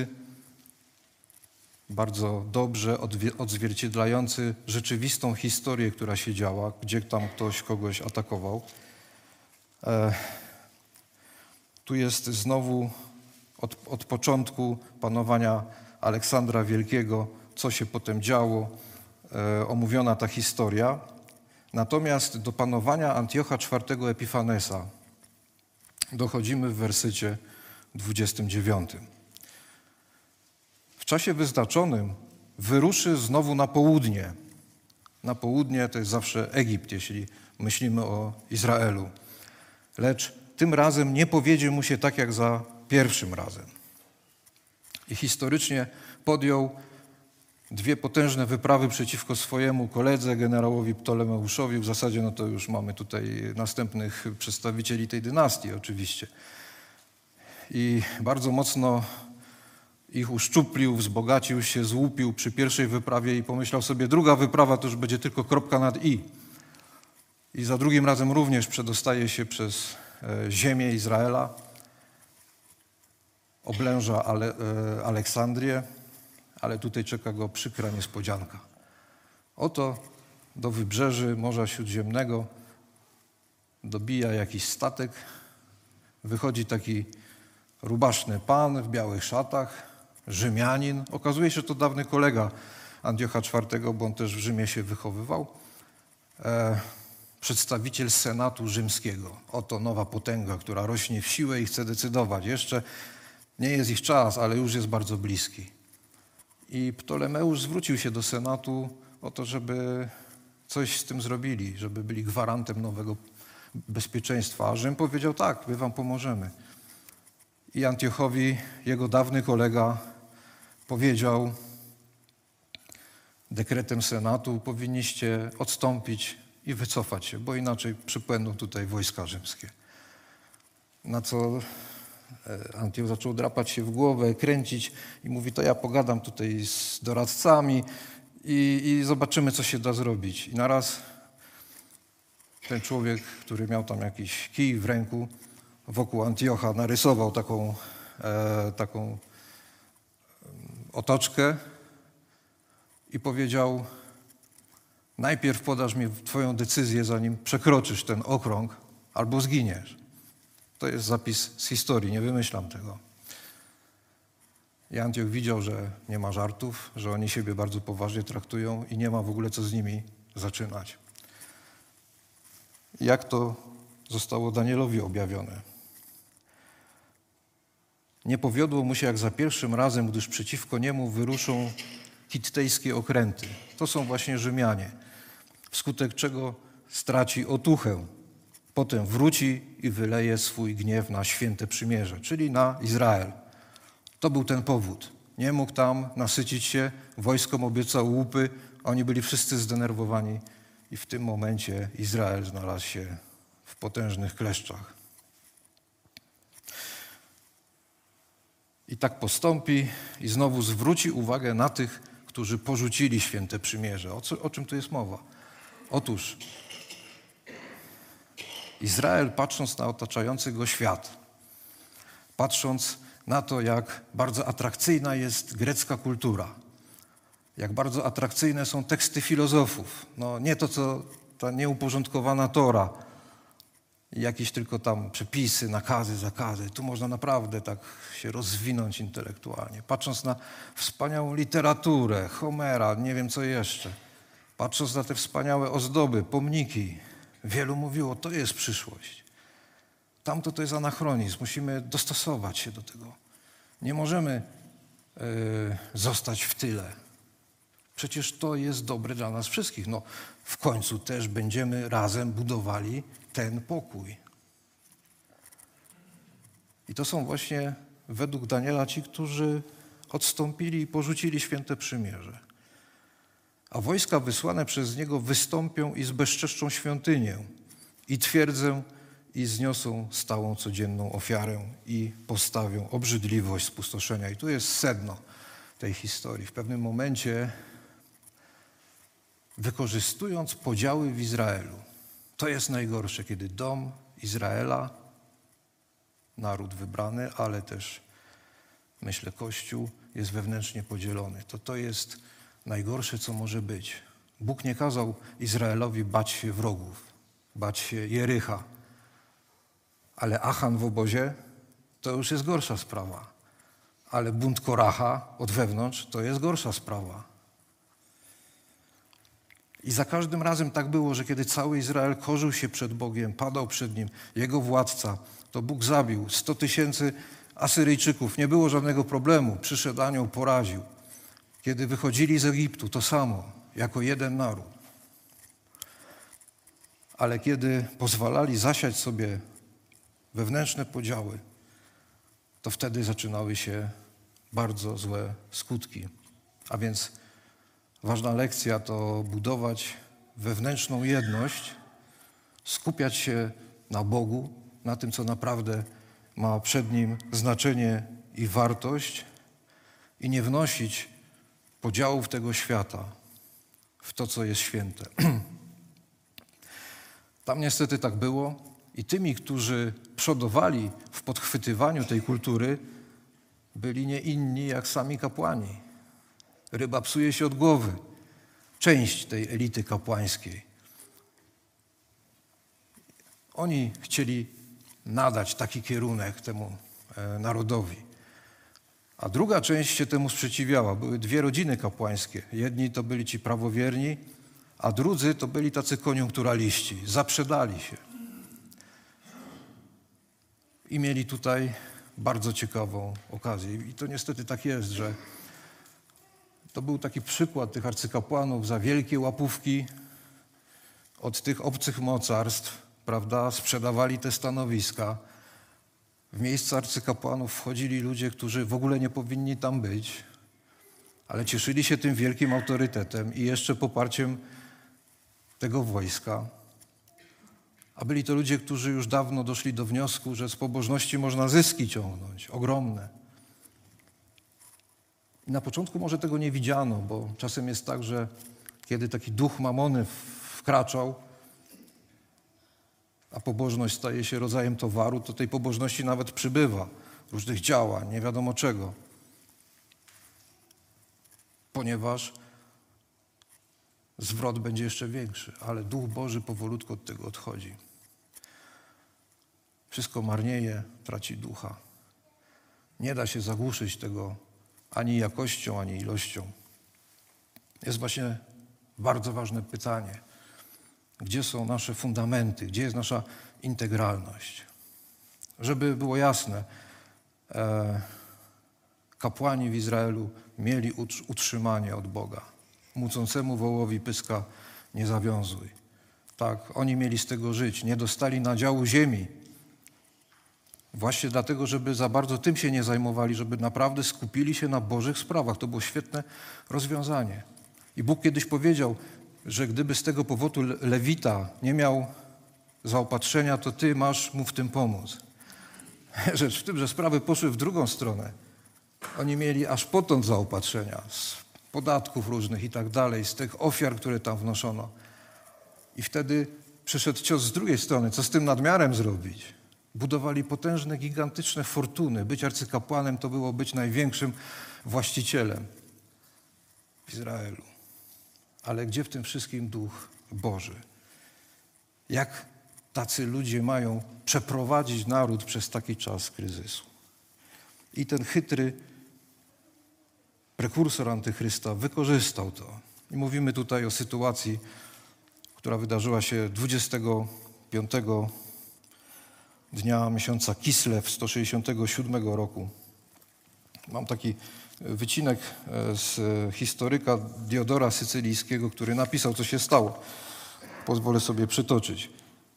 bardzo dobrze odzwierciedlający rzeczywistą historię, która się działa, gdzie tam ktoś kogoś atakował. Tu jest znowu od początku panowania Aleksandra Wielkiego, co się potem działo, omówiona ta historia. Natomiast do panowania Antiocha IV Epifanesa dochodzimy w wersecie 29. W czasie wyznaczonym wyruszy znowu na południe. Na południe to jest zawsze Egipt, jeśli myślimy o Izraelu. Lecz tym razem nie powiedzie mu się tak jak za pierwszym razem. I historycznie podjął dwie potężne wyprawy przeciwko swojemu koledze, generałowi Ptolemeuszowi. W zasadzie no to już mamy tutaj następnych przedstawicieli tej dynastii oczywiście. I bardzo mocno ich uszczuplił, wzbogacił się, złupił przy pierwszej wyprawie i pomyślał sobie, druga wyprawa to już będzie tylko kropka nad i. I za drugim razem również przedostaje się przez ziemię Izraela, oblęża Aleksandrię, ale tutaj czeka go przykra niespodzianka. Oto do wybrzeży Morza Śródziemnego dobija jakiś statek, wychodzi taki rubaszny pan w białych szatach, Rzymianin. Okazuje się, że to dawny kolega Antiocha IV, bo on też w Rzymie się wychowywał. Przedstawiciel Senatu Rzymskiego. Oto nowa potęga, która rośnie w siłę i chce decydować. Jeszcze nie jest ich czas, ale już jest bardzo bliski. I Ptolemeusz zwrócił się do Senatu o to, żeby coś z tym zrobili, żeby byli gwarantem nowego bezpieczeństwa. A Rzym powiedział tak, my wam pomożemy. I Antiochowi, jego dawny kolega, powiedział dekretem Senatu, powinniście odstąpić i wycofać się, bo inaczej przypłynną tutaj wojska rzymskie. Na co Antioch zaczął drapać się w głowę, kręcić i mówi, to ja pogadam tutaj z doradcami i zobaczymy, co się da zrobić. I naraz ten człowiek, który miał tam jakiś kij w ręku, wokół Antiocha narysował taką otoczkę i powiedział, najpierw podasz mi twoją decyzję, zanim przekroczysz ten okrąg, albo zginiesz. To jest zapis z historii, nie wymyślam tego. I Antioch widział, że nie ma żartów, że oni siebie bardzo poważnie traktują i nie ma w ogóle co z nimi zaczynać. Jak to zostało Danielowi objawione? Nie powiodło mu się jak za pierwszym razem, gdyż przeciwko niemu wyruszą hittejskie okręty. To są właśnie Rzymianie, wskutek czego straci otuchę. Potem wróci i wyleje swój gniew na święte przymierze, czyli na Izrael. To był ten powód. Nie mógł tam nasycić się, wojskom obiecał łupy, oni byli wszyscy zdenerwowani i w tym momencie Izrael znalazł się w potężnych kleszczach. I tak postąpi i znowu zwróci uwagę na tych, którzy porzucili święte przymierze. O czym tu jest mowa? Otóż Izrael, patrząc na otaczający go świat, patrząc na to, jak bardzo atrakcyjna jest grecka kultura, jak bardzo atrakcyjne są teksty filozofów. No nie to, co ta nieuporządkowana Tora, jakieś tylko tam przepisy, nakazy, zakazy. Tu można naprawdę tak się rozwinąć intelektualnie. Patrząc na wspaniałą literaturę, Homera, nie wiem co jeszcze. Patrząc na te wspaniałe ozdoby, pomniki. Wielu mówiło, to jest przyszłość. Tamto to jest anachronizm. Musimy dostosować się do tego. Nie możemy zostać w tyle. Przecież to jest dobre dla nas wszystkich. No, w końcu też będziemy razem budowali ten pokój. I to są właśnie według Daniela ci, którzy odstąpili i porzucili święte przymierze. A wojska wysłane przez niego wystąpią i zbezczeszczą świątynię i twierdzę i zniosą stałą codzienną ofiarę i postawią obrzydliwość spustoszenia. I tu jest sedno tej historii. W pewnym momencie, wykorzystując podziały w Izraelu, to jest najgorsze, kiedy dom Izraela, naród wybrany, ale też, myślę, Kościół jest wewnętrznie podzielony. To jest najgorsze, co może być. Bóg nie kazał Izraelowi bać się wrogów, bać się Jericha, ale Achan w obozie to już jest gorsza sprawa. Ale bunt Koracha od wewnątrz to jest gorsza sprawa. I za każdym razem tak było, że kiedy cały Izrael korzył się przed Bogiem, padał przed Nim, jego władca, to Bóg zabił 100 000 Asyryjczyków. Nie było żadnego problemu. Przyszedł anioł, poraził. Kiedy wychodzili z Egiptu, to samo, jako jeden naród. Ale kiedy pozwalali zasiać sobie wewnętrzne podziały, to wtedy zaczynały się bardzo złe skutki. A więc ważna lekcja to budować wewnętrzną jedność, skupiać się na Bogu, na tym, co naprawdę ma przed Nim znaczenie i wartość i nie wnosić podziałów tego świata w to, co jest święte. Tam niestety tak było i tymi, którzy przodowali w podchwytywaniu tej kultury, byli nie inni jak sami kapłani. Ryba psuje się od głowy. Część tej elity kapłańskiej. Oni chcieli nadać taki kierunek temu narodowi. A druga część się temu sprzeciwiała. Były dwie rodziny kapłańskie. Jedni to byli ci prawowierni, a drudzy to byli tacy koniunkturaliści. Zaprzedali się. I mieli tutaj bardzo ciekawą okazję. I to niestety tak jest, że to był taki przykład tych arcykapłanów za wielkie łapówki od tych obcych mocarstw, prawda, sprzedawali te stanowiska. W miejsce arcykapłanów wchodzili ludzie, którzy w ogóle nie powinni tam być, ale cieszyli się tym wielkim autorytetem i jeszcze poparciem tego wojska. A byli to ludzie, którzy już dawno doszli do wniosku, że z pobożności można zyski ciągnąć, ogromne. I na początku może tego nie widziano, bo czasem jest tak, że kiedy taki duch mamony wkraczał, a pobożność staje się rodzajem towaru, to tej pobożności nawet przybywa, różnych działań, nie wiadomo czego. Ponieważ zwrot będzie jeszcze większy, ale Duch Boży powolutku od tego odchodzi. wszystko marnieje, traci ducha. Nie da się zagłuszyć tego ani jakością, ani ilością. Jest właśnie bardzo ważne pytanie. Gdzie są nasze fundamenty? Gdzie jest nasza integralność? Żeby było jasne, kapłani w Izraelu mieli utrzymanie od Boga. Mucącemu wołowi pyska nie zawiązuj. Tak, oni mieli z tego żyć. Nie dostali nadziału ziemi. Właśnie dlatego, żeby za bardzo tym się nie zajmowali, żeby naprawdę skupili się na Bożych sprawach. To było świetne rozwiązanie. I Bóg kiedyś powiedział, że gdyby z tego powodu Lewita nie miał zaopatrzenia, to ty masz mu w tym pomóc. Rzecz w tym, że sprawy poszły w drugą stronę. Oni mieli aż potąd zaopatrzenia z podatków różnych i tak dalej, z tych ofiar, które tam wnoszono. I wtedy przyszedł cios z drugiej strony. Co z tym nadmiarem zrobić? Budowali potężne, gigantyczne fortuny. Być arcykapłanem to było być największym właścicielem w Izraelu. Ale gdzie w tym wszystkim Duch Boży? Jak tacy ludzie mają przeprowadzić naród przez taki czas kryzysu? I ten chytry prekursor antychrysta wykorzystał to. I mówimy tutaj o sytuacji, która wydarzyła się 25 dnia miesiąca Kislew 167 roku. Mam taki wycinek z historyka Diodora Sycylijskiego, który napisał, co się stało. Pozwolę sobie przytoczyć.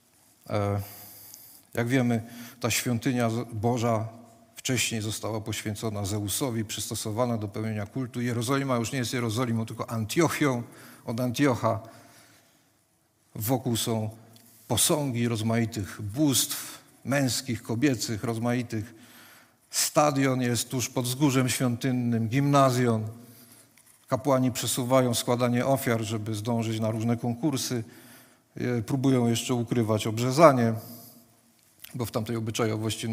Jak wiemy, ta świątynia Boża wcześniej została poświęcona Zeusowi, przystosowana do pełnienia kultu. Jerozolima już nie jest Jerozolimą, tylko Antiochią, od Antiocha. Wokół są posągi rozmaitych bóstw, męskich, kobiecych, rozmaitych. Stadion jest tuż pod wzgórzem świątynnym, gimnazjon. Kapłani przesuwają składanie ofiar, żeby zdążyć na różne konkursy. Próbują jeszcze ukrywać obrzezanie, bo w tamtej obyczajowości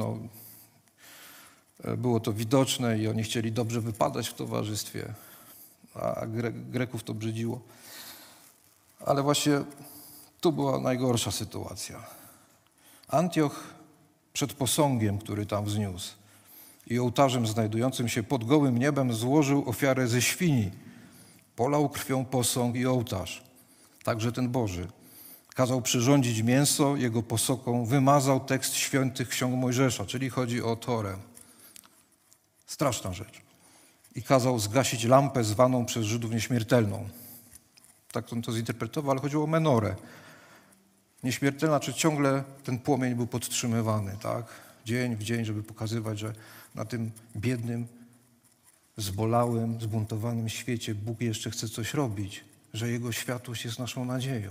było to widoczne i oni chcieli dobrze wypadać w towarzystwie, a Greków to brzydziło. Ale właśnie tu była najgorsza sytuacja. Antioch przed posągiem, który tam wzniósł, i ołtarzem znajdującym się pod gołym niebem złożył ofiarę ze świni. Polał krwią posąg i ołtarz, także ten Boży. Kazał przyrządzić mięso jego posoką, wymazał tekst świętych ksiąg Mojżesza, czyli chodzi o Torę. Straszna rzecz. I kazał zgasić lampę zwaną przez Żydów nieśmiertelną. Tak on to zinterpretował, ale chodziło o menorę. Nieśmiertelna, czy ciągle ten płomień był podtrzymywany, tak? Dzień w dzień, żeby pokazywać, że na tym biednym, zbolałym, zbuntowanym świecie Bóg jeszcze chce coś robić, że Jego światłość jest naszą nadzieją.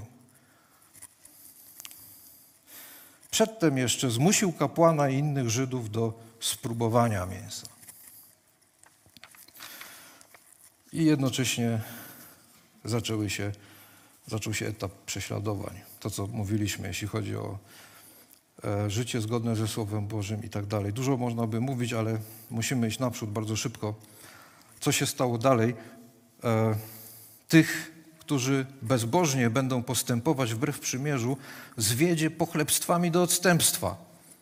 Przedtem jeszcze zmusił kapłana i innych Żydów do spróbowania mięsa. I jednocześnie zaczął się etap prześladowań. To, co mówiliśmy, jeśli chodzi o życie zgodne ze Słowem Bożym i tak dalej. Dużo można by mówić, ale musimy iść naprzód bardzo szybko. Co się stało dalej? Tych, którzy bezbożnie będą postępować wbrew przymierzu, zwiedzie pochlebstwami do odstępstwa.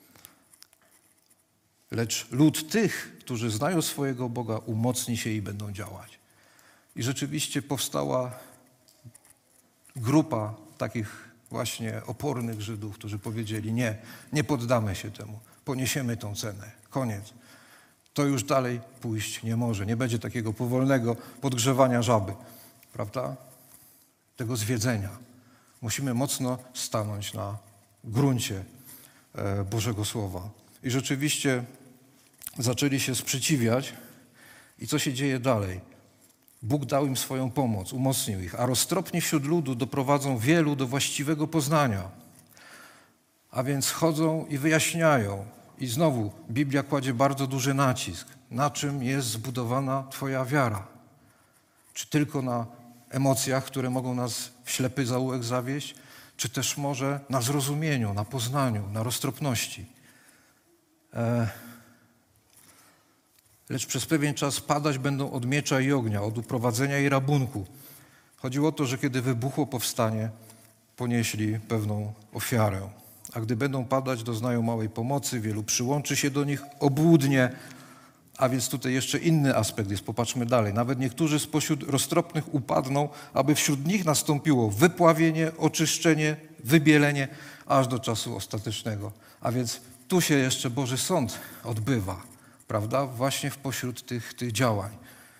Lecz lud tych, którzy znają swojego Boga, umocni się i będą działać. I rzeczywiście powstała grupa takich właśnie opornych Żydów, którzy powiedzieli: nie poddamy się temu, poniesiemy tą cenę, koniec. To już dalej pójść nie może, nie będzie takiego powolnego podgrzewania żaby, prawda? Tego zwiedzenia. Musimy mocno stanąć na gruncie Bożego Słowa. I rzeczywiście zaczęli się sprzeciwiać. I co się dzieje dalej? Bóg dał im swoją pomoc, umocnił ich, a roztropni wśród ludu doprowadzą wielu do właściwego poznania. A więc chodzą i wyjaśniają. I znowu Biblia kładzie bardzo duży nacisk. Na czym jest zbudowana Twoja wiara? Czy tylko na emocjach, które mogą nas w ślepy zaułek zawieść, czy też może na zrozumieniu, na poznaniu, na roztropności? Lecz przez pewien czas padać będą od miecza i ognia, od uprowadzenia i rabunku. Chodziło o to, że kiedy wybuchło powstanie, ponieśli pewną ofiarę. A gdy będą padać, doznają małej pomocy, wielu przyłączy się do nich obłudnie. A więc tutaj jeszcze inny aspekt jest, popatrzmy dalej. Nawet niektórzy spośród roztropnych upadną, aby wśród nich nastąpiło wypławienie, oczyszczenie, wybielenie, aż do czasu ostatecznego. A więc tu się jeszcze Boży Sąd odbywa, prawda? Właśnie pośród tych działań.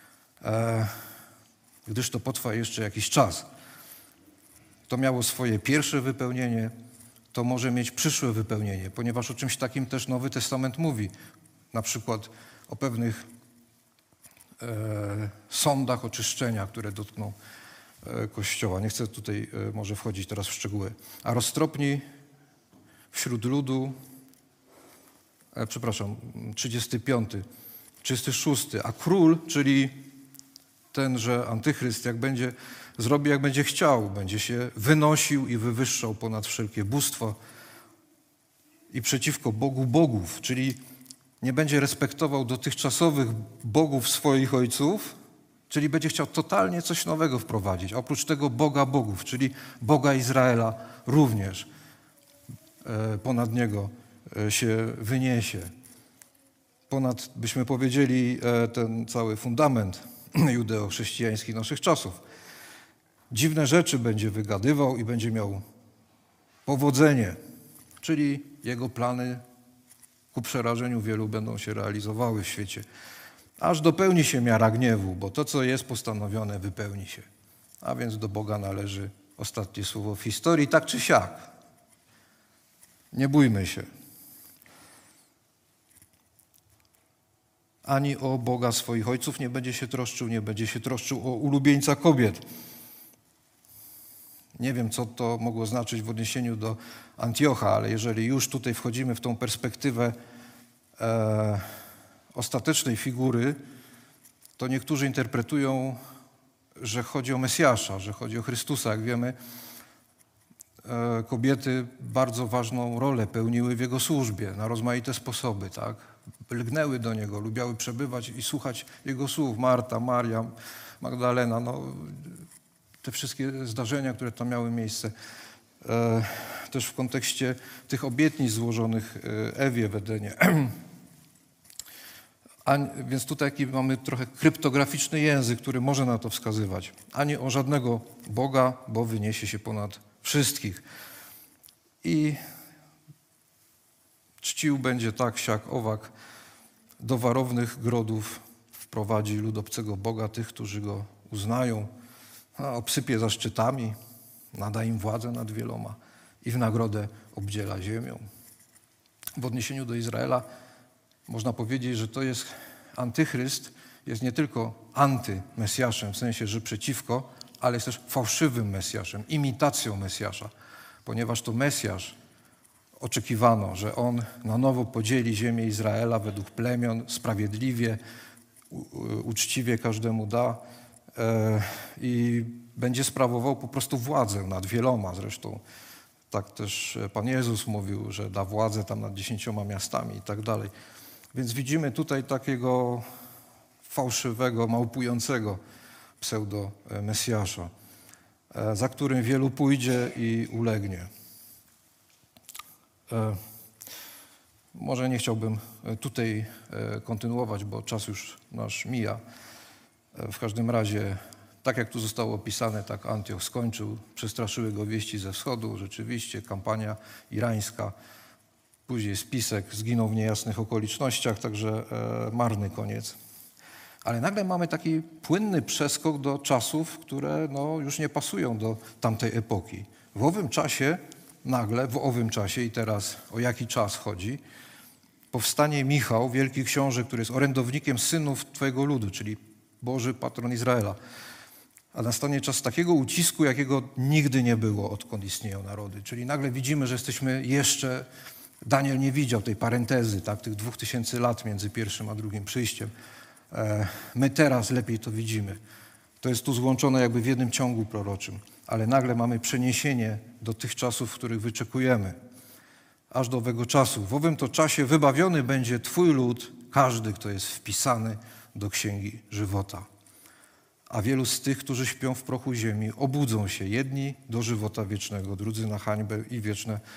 Gdyż to potrwa jeszcze jakiś czas. To miało swoje pierwsze wypełnienie, to może mieć przyszłe wypełnienie, ponieważ o czymś takim też Nowy Testament mówi. Na przykład o pewnych sądach oczyszczenia, które dotkną Kościoła. Nie chcę tutaj może wchodzić teraz w szczegóły. A roztropni wśród ludu, 35, 36, a król, czyli tenże antychryst, zrobi jak będzie chciał, będzie się wynosił i wywyższał ponad wszelkie bóstwo i przeciwko Bogu bogów, czyli nie będzie respektował dotychczasowych bogów swoich ojców, czyli będzie chciał totalnie coś nowego wprowadzić. Oprócz tego Boga bogów, czyli Boga Izraela również ponad niego się wyniesie. Ponad, byśmy powiedzieli, ten cały fundament judeo-chrześcijański naszych czasów. Dziwne rzeczy będzie wygadywał i będzie miał powodzenie, czyli jego plany ku przerażeniu wielu będą się realizowały w świecie. Aż dopełni się miara gniewu, bo to, co jest postanowione, wypełni się. A więc do Boga należy ostatnie słowo w historii, tak czy siak. Nie bójmy się. Ani o Boga swoich ojców nie będzie się troszczył o ulubieńca kobiet. Nie wiem, co to mogło znaczyć w odniesieniu do Antiocha, ale jeżeli już tutaj wchodzimy w tą perspektywę ostatecznej figury, to niektórzy interpretują, że chodzi o Mesjasza, że chodzi o Chrystusa. Jak wiemy, kobiety bardzo ważną rolę pełniły w Jego służbie na rozmaite sposoby, tak? Lgnęły do Niego, lubiały przebywać i słuchać Jego słów. Marta, Maria, Magdalena, te wszystkie zdarzenia, które tam miały miejsce. Też w kontekście tych obietnic złożonych Ewie w Edenie. Więc tutaj mamy trochę kryptograficzny język, który może na to wskazywać. Ani o żadnego Boga, bo wyniesie się ponad wszystkich. I czcił będzie tak, siak, owak, do warownych grodów wprowadzi lud obcego Boga, tych, którzy Go uznają, obsypie zaszczytami, nada im władzę nad wieloma i w nagrodę obdziela ziemią. W odniesieniu do Izraela można powiedzieć, że to jest antychryst, jest nie tylko antymesjaszem, w sensie, że przeciwko, ale jest też fałszywym Mesjaszem, imitacją Mesjasza, ponieważ to Mesjasz oczekiwano, że on na nowo podzieli ziemię Izraela według plemion, sprawiedliwie, uczciwie każdemu da i będzie sprawował po prostu władzę nad wieloma. Zresztą tak też Pan Jezus mówił, że da władzę tam nad 10 miastami i tak dalej. Więc widzimy tutaj takiego fałszywego, małpującego pseudo-Mesjasza, za którym wielu pójdzie i ulegnie. Może nie chciałbym tutaj kontynuować, bo czas już nasz mija. W każdym razie, tak jak tu zostało opisane, tak Antioch skończył. Przestraszyły go wieści ze wschodu. Rzeczywiście kampania irańska. Później spisek zginął w niejasnych okolicznościach, także marny koniec. Ale nagle mamy taki płynny przeskok do czasów, które już nie pasują do tamtej epoki. W owym czasie i teraz o jaki czas chodzi, powstanie Michał, wielki książę, który jest orędownikiem synów Twojego ludu, czyli Boży patron Izraela. A nastanie czas takiego ucisku, jakiego nigdy nie było, odkąd istnieją narody. Czyli nagle widzimy, że jesteśmy jeszcze... Daniel nie widział tej parentezy, tak, tych 2000 lat między pierwszym a drugim przyjściem. My teraz lepiej to widzimy. To jest tu złączone jakby w jednym ciągu proroczym. Ale nagle mamy przeniesienie do tych czasów, w których wyczekujemy. Aż do owego czasu. W owym to czasie wybawiony będzie Twój lud, każdy, kto jest wpisany do Księgi Żywota. A wielu z tych, którzy śpią w prochu ziemi, obudzą się. Jedni do żywota wiecznego, drudzy na hańbę i wieczne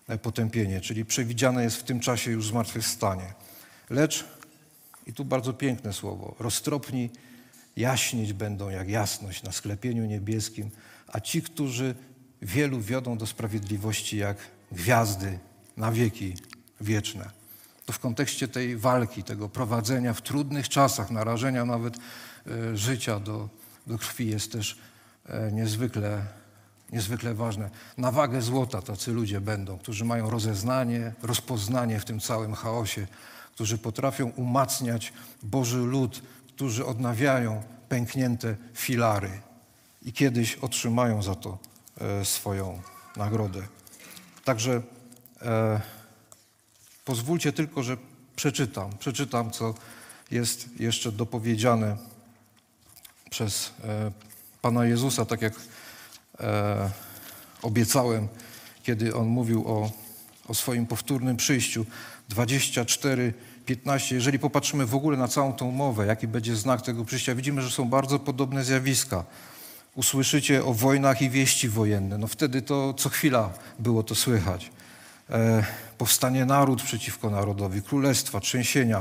potępienie, czyli przewidziane jest w tym czasie już zmartwychwstanie. Lecz, i tu bardzo piękne słowo, roztropni jaśnieć będą jak jasność na sklepieniu niebieskim, a ci, którzy wielu wiodą do sprawiedliwości jak gwiazdy na wieki wieczne. To w kontekście tej walki, tego prowadzenia w trudnych czasach, narażenia nawet życia do krwi jest też niezwykle ważne. Na wagę złota tacy ludzie będą, którzy mają rozeznanie, rozpoznanie w tym całym chaosie, którzy potrafią umacniać Boży lud, którzy odnawiają pęknięte filary i kiedyś otrzymają za to swoją nagrodę. Także pozwólcie tylko, że przeczytam, co jest jeszcze dopowiedziane przez Pana Jezusa, tak jak obiecałem, kiedy On mówił o swoim powtórnym przyjściu. 24:15. Jeżeli popatrzymy w ogóle na całą tą mowę, jaki będzie znak tego przyjścia, widzimy, że są bardzo podobne zjawiska. Usłyszycie o wojnach i wieści wojenne. No wtedy to co chwila było to słychać. Powstanie naród przeciwko narodowi, królestwa, trzęsienia.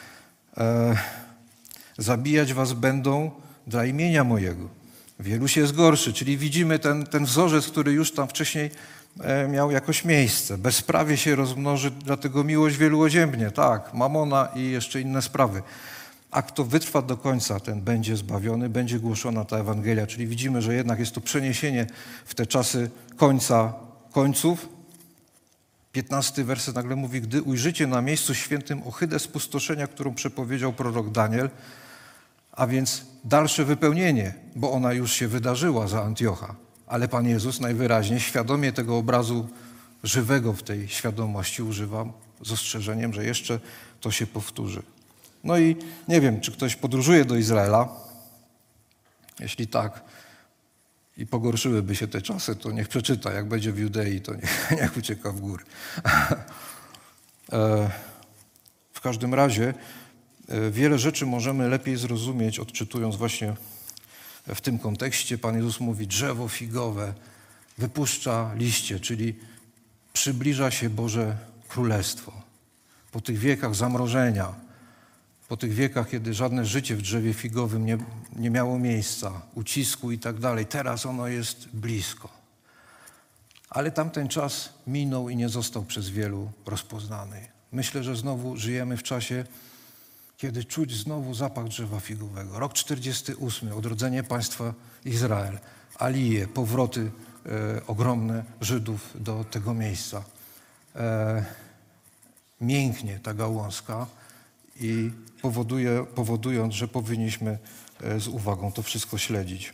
Zabijać was będą dla imienia mojego. Wielu się zgorszy, czyli widzimy ten wzorzec, który już tam wcześniej miał jakoś miejsce. Bezprawie się rozmnoży, dlatego miłość wielu oziębnie. Tak, mamona i jeszcze inne sprawy. A kto wytrwa do końca, ten będzie zbawiony, będzie głoszona ta Ewangelia. Czyli widzimy, że jednak jest to przeniesienie w te czasy końców. 15 werset nagle mówi, gdy ujrzycie na miejscu świętym ohydę spustoszenia, którą przepowiedział prorok Daniel, a więc dalsze wypełnienie, bo ona już się wydarzyła za Antiocha. Ale Pan Jezus najwyraźniej świadomie tego obrazu żywego w tej świadomości używa z ostrzeżeniem, że jeszcze to się powtórzy. No i nie wiem, czy ktoś podróżuje do Izraela. Jeśli tak i pogorszyłyby się te czasy, to niech przeczyta. Jak będzie w Judei, to niech ucieka w góry. W każdym razie wiele rzeczy możemy lepiej zrozumieć, odczytując właśnie w tym kontekście. Pan Jezus mówi, drzewo figowe wypuszcza liście, czyli przybliża się Boże Królestwo. Po tych wiekach zamrożenia, po tych wiekach, kiedy żadne życie w drzewie figowym nie miało miejsca, ucisku i tak dalej, teraz ono jest blisko. Ale tamten czas minął i nie został przez wielu rozpoznany. Myślę, że znowu żyjemy w czasie, kiedy czuć znowu zapach drzewa figowego. Rok 48, odrodzenie państwa Izrael, alije, powroty ogromne Żydów do tego miejsca. Mięknie ta gałązka i powodując, że powinniśmy z uwagą to wszystko śledzić.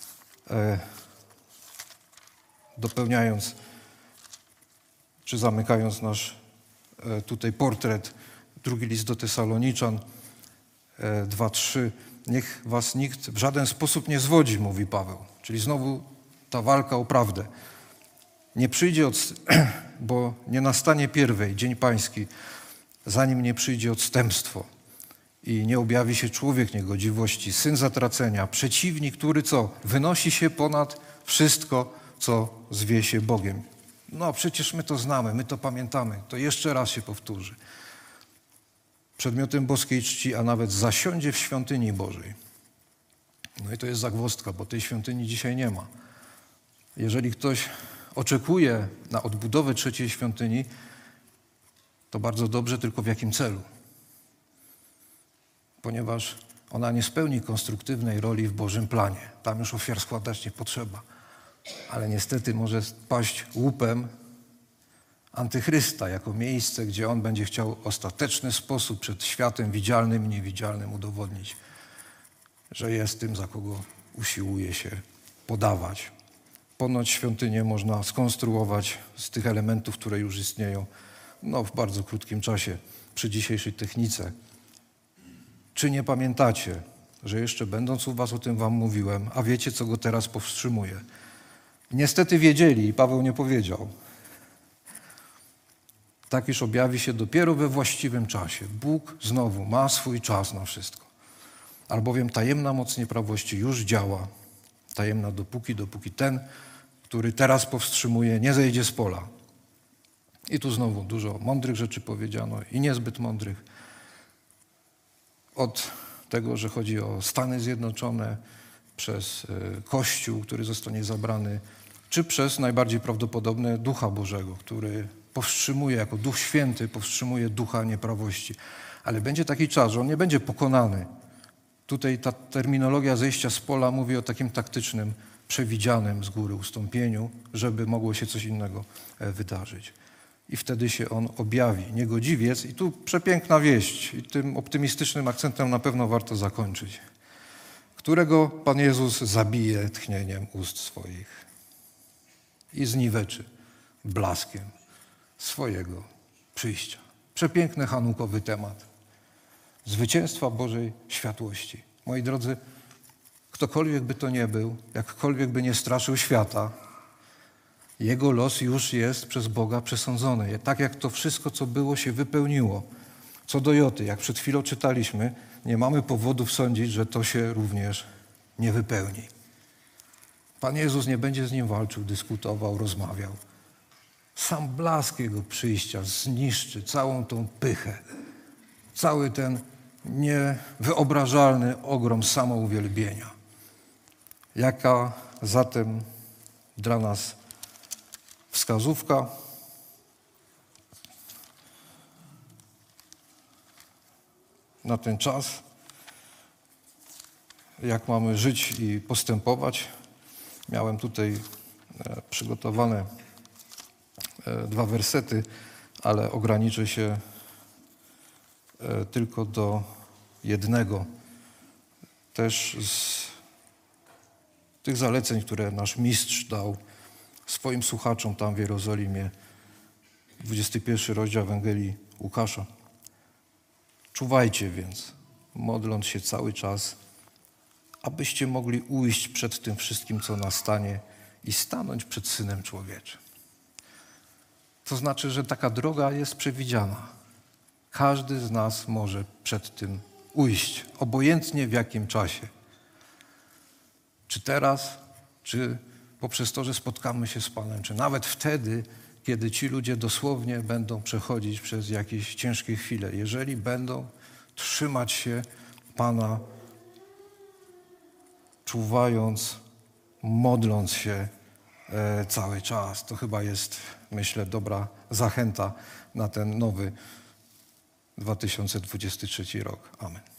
Dopełniając, czy zamykając nasz tutaj portret, drugi list do Tesaloniczan 2:3. Niech was nikt w żaden sposób nie zwodzi, mówi Paweł. Czyli znowu ta walka o prawdę. Nie przyjdzie, bo nie nastanie pierwej, dzień pański, zanim nie przyjdzie odstępstwo i nie objawi się człowiek niegodziwości, syn zatracenia, przeciwnik, który co? Wynosi się ponad wszystko, co zwie się Bogiem. No przecież my to znamy, my to pamiętamy. To jeszcze raz się powtórzy. Przedmiotem boskiej czci, a nawet zasiądzie w świątyni Bożej. No i to jest zagwozdka, bo tej świątyni dzisiaj nie ma. Jeżeli ktoś oczekuje na odbudowę trzeciej świątyni, to bardzo dobrze, tylko w jakim celu? Ponieważ ona nie spełni konstruktywnej roli w Bożym planie. Tam już ofiar składać nie potrzeba. Ale niestety może paść łupem antychrysta jako miejsce, gdzie on będzie chciał w ostateczny sposób przed światem widzialnym i niewidzialnym udowodnić, że jest tym, za kogo usiłuje się podawać. Ponoć świątynię można skonstruować z tych elementów, które już istnieją, w bardzo krótkim czasie przy dzisiejszej technice. Czy nie pamiętacie, że jeszcze będąc u was o tym wam mówiłem, a wiecie, co go teraz powstrzymuje? Niestety wiedzieli i Paweł nie powiedział. Tak iż objawi się dopiero we właściwym czasie. Bóg znowu ma swój czas na wszystko. Albowiem tajemna moc nieprawości już działa. Tajemna dopóki ten, który teraz powstrzymuje, nie zejdzie z pola. I tu znowu dużo mądrych rzeczy powiedziano i niezbyt mądrych. Od tego, że chodzi o Stany Zjednoczone, przez Kościół, który zostanie zabrany, czy przez najbardziej prawdopodobne Ducha Bożego, który powstrzymuje, jako Duch Święty powstrzymuje ducha nieprawości. Ale będzie taki czas, że on nie będzie pokonany. Tutaj ta terminologia zejścia z pola mówi o takim taktycznym, przewidzianym z góry ustąpieniu, żeby mogło się coś innego wydarzyć. I wtedy się on objawi. Niegodziwiec, i tu przepiękna wieść, i tym optymistycznym akcentem na pewno warto zakończyć, którego Pan Jezus zabije tchnieniem ust swoich i zniweczy blaskiem swojego przyjścia. Przepiękny hanukowy temat. Zwycięstwa Bożej światłości. Moi drodzy, ktokolwiek by to nie był, jakkolwiek by nie straszył świata, jego los już jest przez Boga przesądzony. Tak jak to wszystko, co było, się wypełniło. Co do Joty, jak przed chwilą czytaliśmy, nie mamy powodów sądzić, że to się również nie wypełni. Pan Jezus nie będzie z nim walczył, dyskutował, rozmawiał. Sam blask Jego przyjścia zniszczy całą tą pychę, cały ten niewyobrażalny ogrom samouwielbienia. Jaka zatem dla nas wskazówka? Na ten czas, jak mamy żyć i postępować. Miałem tutaj przygotowane 2 wersety, ale ograniczę się tylko do jednego. Też z tych zaleceń, które nasz mistrz dał swoim słuchaczom tam w Jerozolimie, 21 rozdział Ewangelii Łukasza. Czuwajcie więc, modląc się cały czas, abyście mogli ujść przed tym wszystkim, co nastanie i stanąć przed Synem Człowieczym. To znaczy, że taka droga jest przewidziana. Każdy z nas może przed tym ujść, obojętnie w jakim czasie. Czy teraz, czy poprzez to, że spotkamy się z Panem, czy nawet wtedy, kiedy ci ludzie dosłownie będą przechodzić przez jakieś ciężkie chwile. Jeżeli będą trzymać się Pana, czuwając, modląc się cały czas. To chyba jest, myślę, dobra zachęta na ten nowy 2023 rok. Amen.